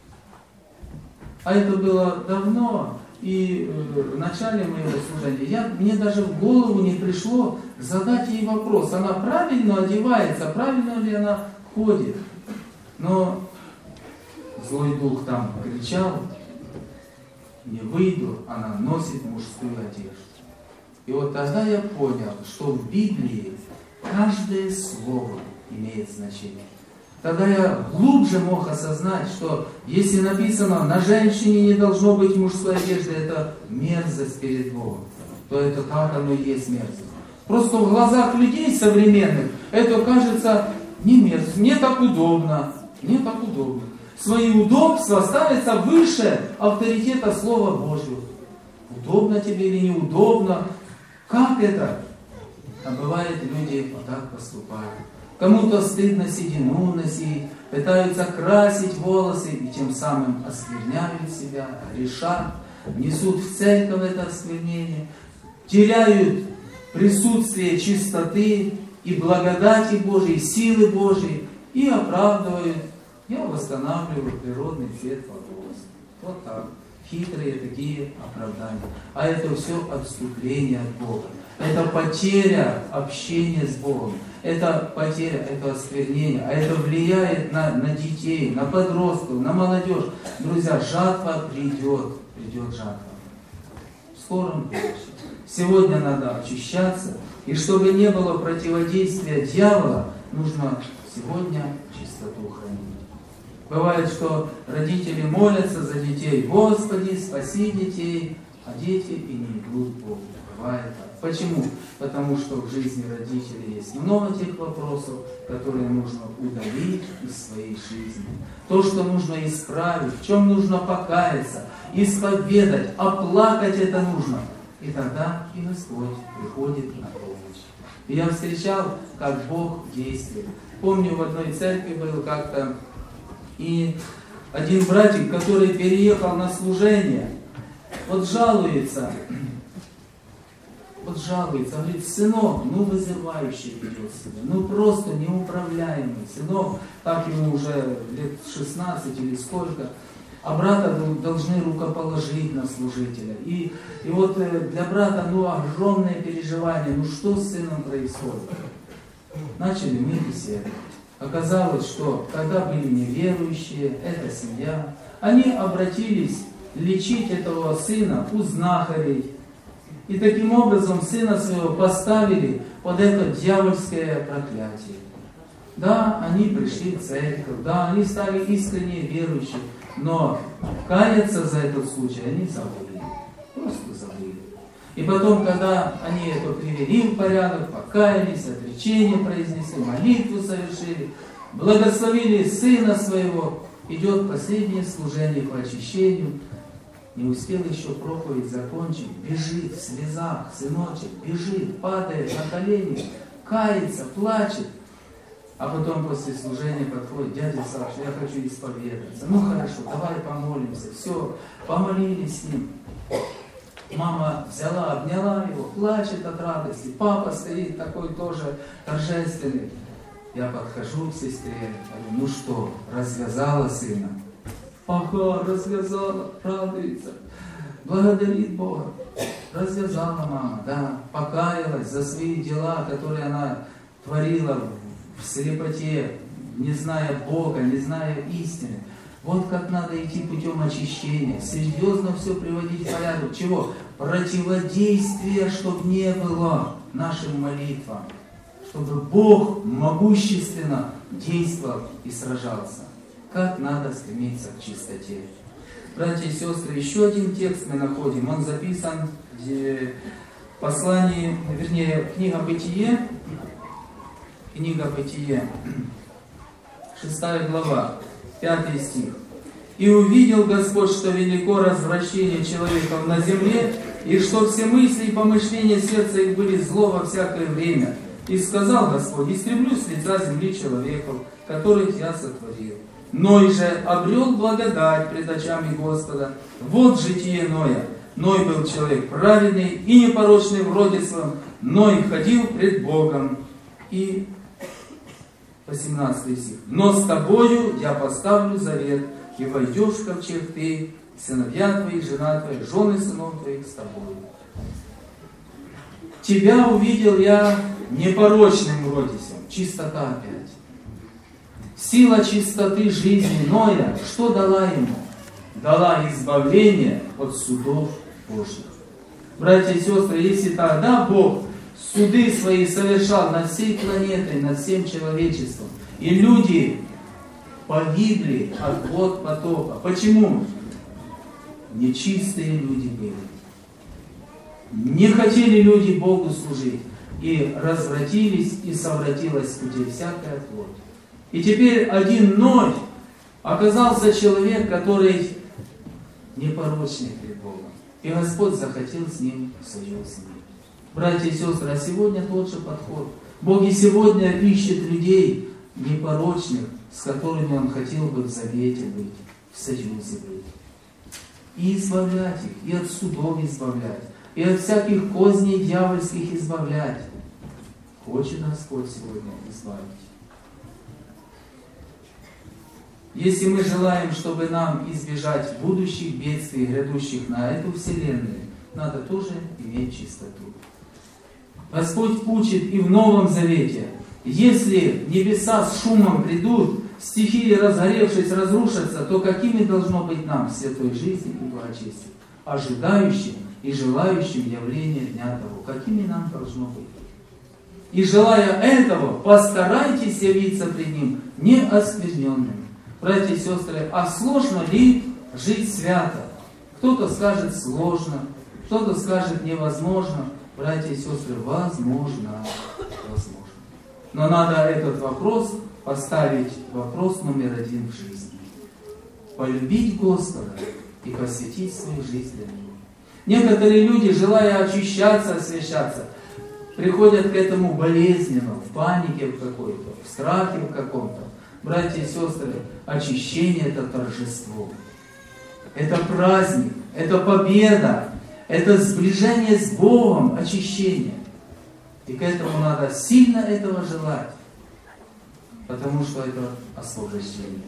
Speaker 1: А это было давно, и в начале моего служения я, мне даже в голову не пришло задать ей вопрос, она правильно одевается, правильно ли она ходит. Но злой дух там кричал, не выйду, она носит мужскую одежду. И вот тогда я понял, что в Библии каждое слово имеет значение. Тогда я глубже мог осознать, что если написано, на женщине не должно быть мужской одежды, это мерзость перед Богом, то это так оно и есть мерзость. Просто в глазах людей современных это кажется не мерзость. Мне так удобно, мне так удобно. Свои удобства ставятся выше авторитета Слова Божьего. Удобно тебе или неудобно? Как это? А бывает, люди вот так поступают. Кому-то стыдно седину носить, пытаются красить волосы и тем самым оскверняют себя, грешат, несут в церковь это осквернение, теряют присутствие чистоты и благодати Божией, силы Божией и оправдывают. Я восстанавливаю природный цвет волос. Вот так. Хитрые такие оправдания. А это все отступление от Бога. Это потеря общения с Богом. Это потеря, это осквернение. А это влияет на, на детей, на подростков, на молодежь. Друзья, жатва придет. Придет жатва. В скором будущем. Сегодня надо очищаться. И чтобы не было противодействия дьявола, нужно сегодня чистоту хранить. Бывает, что родители молятся за детей. Господи, спаси детей, а дети и не идут к Богу. Бывает так. Почему? Потому что в жизни родителей есть много тех вопросов, которые нужно удалить из своей жизни. То, что нужно исправить, в чем нужно покаяться, исповедать, оплакать это нужно. И тогда и Господь приходит на помощь. И я встречал, как Бог действует. Помню, в одной церкви был как-то, и один братик, который переехал на служение, вот жалуется, вот жалуется, говорит, сынок, ну вызывающий ведет себя, ну просто неуправляемый. Сынок, так ему уже лет шестнадцать или сколько, а брата должны рукоположить на служителя. И, и вот для брата, ну, огромное переживание, ну что с сыном происходит? Начали мы беседовать. Оказалось, что когда были неверующие, эта семья, они обратились лечить этого сына у знахарей. И таким образом сына своего поставили под это дьявольское проклятие. Да, они пришли в церковь, да, они стали искренне верующими, но каяться за этот случай они забыли, просто забыли. И потом, когда они это привели в порядок, покаялись, отречение произнесли, молитву совершили, благословили сына своего, идет последнее служение по очищению, не успел еще проповедь закончить, бежит в слезах, сыночек, бежит, падает на колени, кается, плачет. А потом после служения подходит, дядя Саша, я хочу исповедаться. Ну хорошо, давай помолимся. Все, помолились с ним. Мама взяла, обняла его, плачет от радости. Папа стоит такой тоже торжественный. Я подхожу к сестре, говорю, ну что, развязала сына? Ага, развязала, радуется, благодарит Бога. Развязала мама, да, покаялась за свои дела, которые она творила в слепоте, не зная Бога, не зная истины. Вот как надо идти путем очищения, серьезно все приводить в порядок. Чего? Противодействия, чтобы не было нашим молитвам, чтобы Бог могущественно действовал и сражался. Как надо стремиться к чистоте. Братья и сестры, еще один текст мы находим. Он записан в послании, вернее, книга Бытие. Книга Бытие, шестая глава, пятый стих. «И увидел Господь, что велико развращение человеков на земле, и что все мысли и помышления сердца их были зло во всякое время. И сказал Господь, истреблю с лица земли человеков, которых я сотворил. Ной же обрел благодать пред очами Господа. Вот житие Ноя. Ной был человек праведный и непорочный в роде своем. Ной ходил пред Богом». И восемнадцатый стих. «Но с тобою я поставлю завет, и войдешь в ковчег ты, сыновья твои, жена твоя, жены сынов твоих с тобою. Тебя увидел я непорочным родисем». Чистота опять. Сила чистоты жизни Ноя, что дала ему? Дала избавление от судов Божьих. Братья и сестры, если тогда Бог суды свои совершал над всей планетой, над всем человечеством, и люди погибли от вод потопа. Почему? Нечистые люди были. Не хотели люди Богу служить. И развратились, и совратилась в пути всякая плоть. И теперь один Ной оказался человек, который непорочный перед Богом. И Господь захотел с ним союз. Братья и сестры, а сегодня тот же подход. Бог и сегодня ищет людей непорочных, с которыми Он хотел бы в завете быть, в союзе быть. И избавлять их, и от судов избавлять, и от всяких козней дьявольских избавлять. Хочет Господь сегодня избавить. Если мы желаем, чтобы нам избежать будущих бедствий, грядущих на эту вселенную, надо тоже иметь чистоту. Господь учит и в Новом Завете. Если небеса с шумом придут, стихии, разгоревшись, разрушатся, то какими должно быть нам в святой жизни и благочестии? Ожидающим и желающим явления Дня того. Какими нам должно быть? И желая этого, постарайтесь явиться пред Ним неоскверненными. Братья и сестры, а сложно ли жить свято? Кто-то скажет сложно, кто-то скажет невозможно. Братья и сестры, возможно, возможно. Но надо этот вопрос поставить, вопрос номер один в жизни. Полюбить Господа и посвятить свою жизнь для Него. Некоторые люди, желая очищаться, освящаться, приходят к этому болезненно, в панике в какой-то, в страхе в каком-то. братья и сестры, очищение — это торжество. Это праздник, это победа, это сближение с Богом, очищение. И к этому надо сильно этого желать, потому что это освобождение.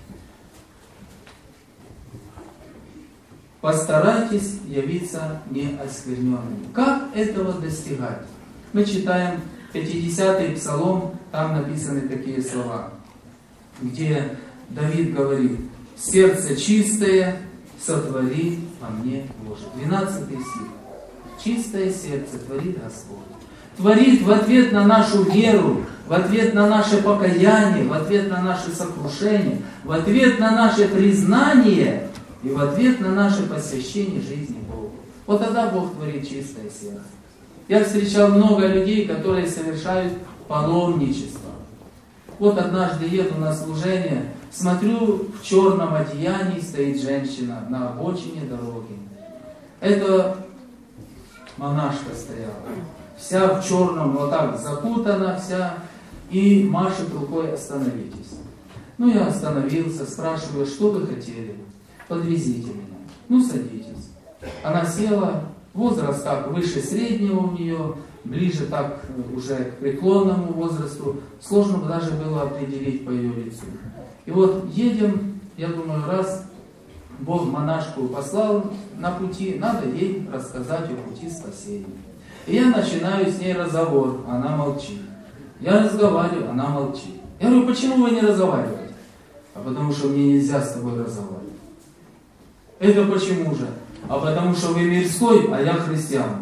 Speaker 1: Постарайтесь явиться неоскверненными. Как этого достигать? Мы читаем пятидесятый псалом, там написаны такие слова, где Давид говорит: «Сердце чистое сотвори во мне, Боже». двенадцатый стих. Чистое сердце творит Господь. Творит в ответ на нашу веру, в ответ на наше покаяние, в ответ на наше сокрушение, в ответ на наше признание и в ответ на наше посвящение жизни Богу. Вот тогда Бог творит чистое сердце. Я встречал много людей, которые совершают паломничество. Вот однажды еду на служение, смотрю, в черном одеянии стоит женщина на обочине дороги. Это монашка стояла, вся в черном, вот так закутана вся, и машет рукой: «Остановитесь». Ну, я остановился, спрашиваю: «Что вы хотели? Подвезите меня». «Ну, садитесь». Она села, возраст так выше среднего у нее, ближе так уже к преклонному возрасту. Сложно даже было определить по ее лицу. И вот едем, я думаю, раз Бог монашку послал на пути, надо ей рассказать о пути спасения. И я начинаю с ней разговор, она молчит. Я разговариваю, она молчит. Я говорю: «Почему вы не разговариваете?» «А потому что мне нельзя с тобой разговаривать». «Это почему же?» «А потому что вы мирской, а я христиан».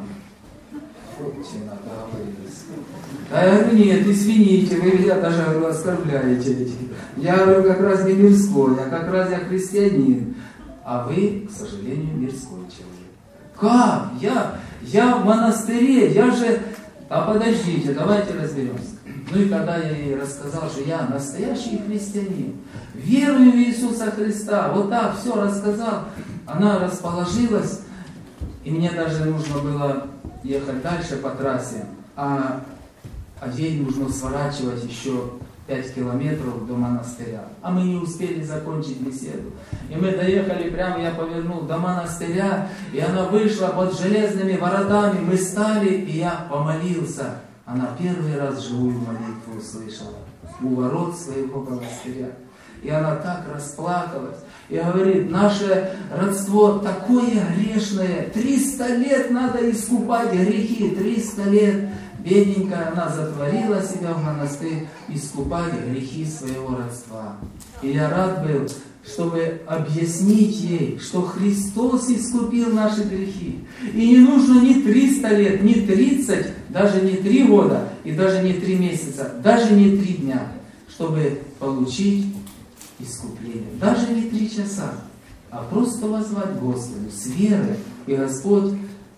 Speaker 1: А я говорю: «Нет, извините, вы меня даже, говорю, оскорбляете. Я, говорю, как раз не мирской, а как раз я христианин. А вы, к сожалению, мирской человек». «Как? Я, я в монастыре, я же...» «А подождите, давайте разберемся». Ну и когда я ей рассказал, что я настоящий христианин, верую в Иисуса Христа, вот так все рассказал, она расположилась, и мне даже нужно было ехать дальше по трассе, а, а ей нужно сворачивать еще пять километров до монастыря. А мы не успели закончить беседу. И мы доехали прямо, я повернул до монастыря, и она вышла под железными воротами, мы стали, и я помолился. Она первый раз живую молитву услышала у ворот своего монастыря. И она так расплакалась. И говорит: «Наше родство такое грешное, триста лет надо искупать грехи, триста лет». Бедненькая, она затворила себя в монастырь искупать грехи своего родства. И я рад был, чтобы объяснить ей, что Христос искупил наши грехи. И не нужно ни триста лет, ни тридцать, даже не три года, и даже не три месяца, даже не три дня, чтобы получить искупление. Даже не три часа, а просто воззвать Господу с верой. И Господь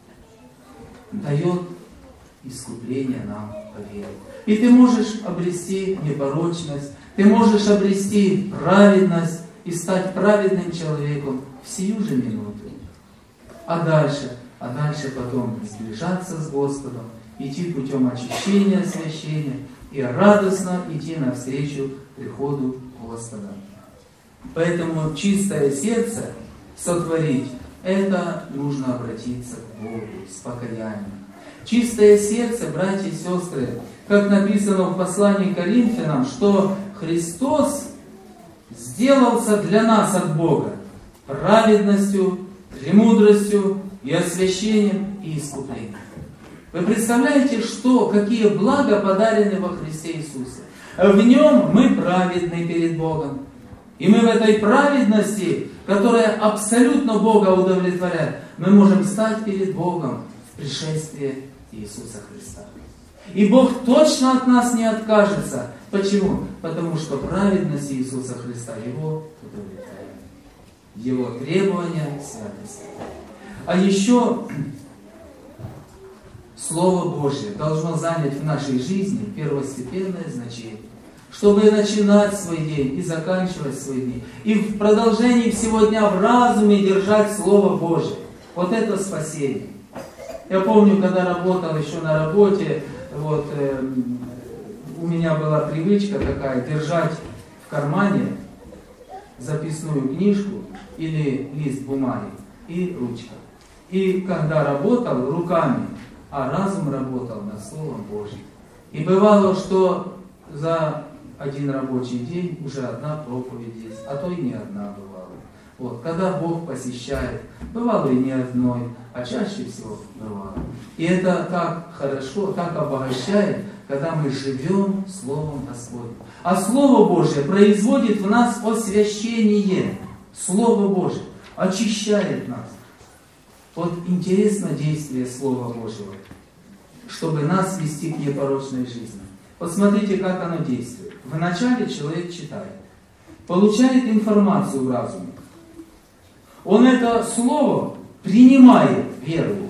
Speaker 1: дает искупление нам по вере. И ты можешь обрести непорочность, ты можешь обрести праведность и стать праведным человеком в сию же минуту. А дальше, а дальше потом сближаться с Господом, идти путем очищения, освящения и радостно идти навстречу приходу Господа. Поэтому чистое сердце сотворить, это нужно обратиться к Богу с покаянием. Чистое сердце, братья и сестры, как написано в послании к Коринфянам, что Христос сделался для нас от Бога праведностью, премудростью и освящением и искуплением. Вы представляете, что, какие блага подарены во Христе Иисусе? В Нем мы праведны перед Богом. И мы в этой праведности, которая абсолютно Бога удовлетворяет, мы можем стать перед Богом в пришествии Иисуса Христа. И Бог точно от нас не откажется. Почему? Потому что праведность Иисуса Христа Его удовлетворяет. Его требования святости. А еще Слово Божье должно занять в нашей жизни первостепенное значение. Чтобы начинать свой день и заканчивать свой день. И в продолжении всего дня в разуме держать Слово Божье. Вот это спасение. Я помню, когда работал еще на работе, вот, э, у меня была привычка такая, держать в кармане записную книжку или лист бумаги и ручка. И когда работал руками, а разум работал над Словом Божьим. И бывало, что за один рабочий день уже одна проповедь есть, а то и не одна бывала. Вот, когда Бог посещает, бывало и не одной, а чаще всего бывало. И это так хорошо, так обогащает, когда мы живем Словом Господним. А Слово Божье производит в нас освящение. Слово Божье очищает нас. Вот интересно действие Слова Божьего, чтобы нас вести к непорочной жизни. Вот смотрите, как оно действует. Вначале человек читает, получает информацию в разуме. Он это слово принимает верою.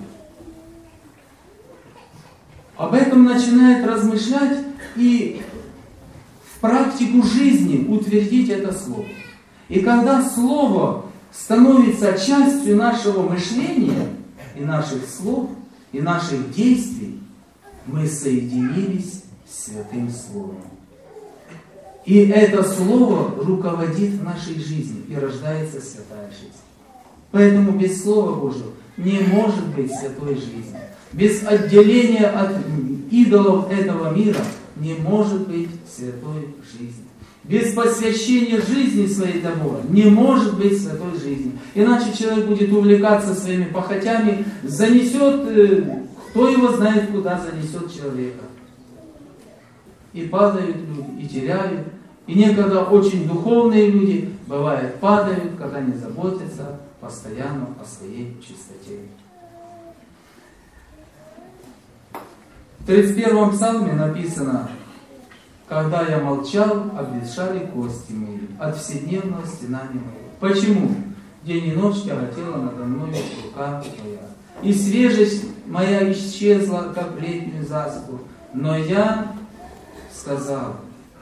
Speaker 1: Об этом начинает размышлять и в практику жизни утвердить это слово. И когда слово становится частью нашего мышления и наших слов, и наших действий, мы соединились с Святым Словом. И это Слово руководит нашей жизнью, и рождается святая жизнь. Поэтому без Слова Божьего не может быть святой жизни. Без отделения от идолов этого мира не может быть святой жизни. Без посвящения жизни своей для Бога не может быть святой жизни. Иначе человек будет увлекаться своими похотями, занесет, кто его знает, куда занесет человека. И падают люди, и теряют. И некогда очень духовные люди, бывает, падают, когда не заботятся постоянно о своей чистоте. В тридцать первом псалме написано: «Когда я молчал, обветшали кости мои от вседневного стенания моего». Почему? День и ночь тяготела надо мной рука твоя. И свежесть моя исчезла, как в летнюю засуху. Но я сказал: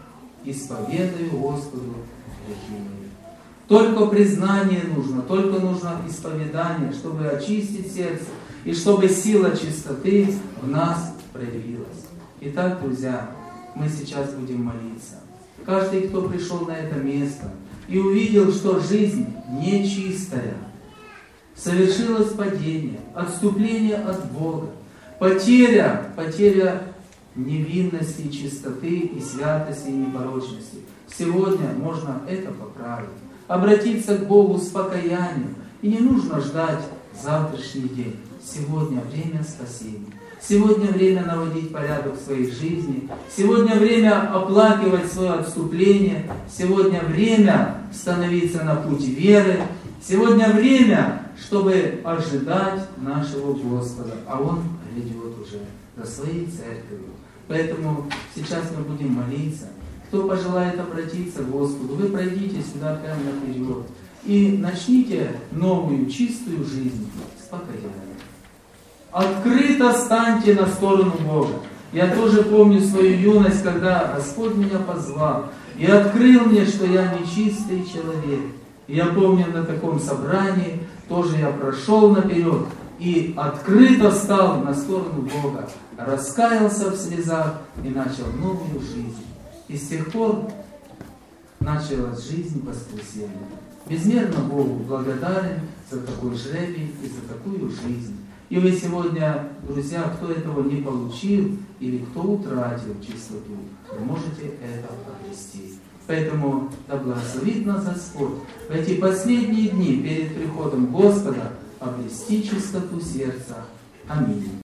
Speaker 1: исповедаю Господу грехи мои. Только признание нужно, только нужно исповедание, чтобы очистить сердце, и чтобы сила чистоты в нас проявилась. Итак, друзья, мы сейчас будем молиться. Каждый, кто пришел на это место и увидел, что жизнь нечистая, совершилось падение, отступление от Бога, потеря, потеря невинности, чистоты и святости и непорочности. Сегодня можно это поправить. Обратиться к Богу с покаянием. И не нужно ждать завтрашний день. Сегодня время спасения. Сегодня время наводить порядок в своей жизни. Сегодня время оплакивать свое отступление. Сегодня время становиться на путь веры. Сегодня время, чтобы ожидать нашего Господа. А Он грядет уже за своей церковью. Поэтому сейчас мы будем молиться. Кто пожелает обратиться к Господу, вы пройдите сюда прямо наперед и начните новую чистую жизнь с покаянием. Открыто станьте на сторону Бога. Я тоже помню свою юность, когда Господь меня позвал и открыл мне, что я нечистый человек. И я помню, на таком собрании тоже я прошел наперед и открыто стал на сторону Бога, раскаялся в слезах и начал новую жизнь. И с тех пор началась жизнь воскресения. Безмерно Богу благодарен за такой жребий и за такую жизнь. И вы сегодня, друзья, кто этого не получил или кто утратил чистоту, вы можете это обрести. Поэтому да благословит нас Господь в эти последние дни перед приходом Господа обрести чистоту сердца. Аминь.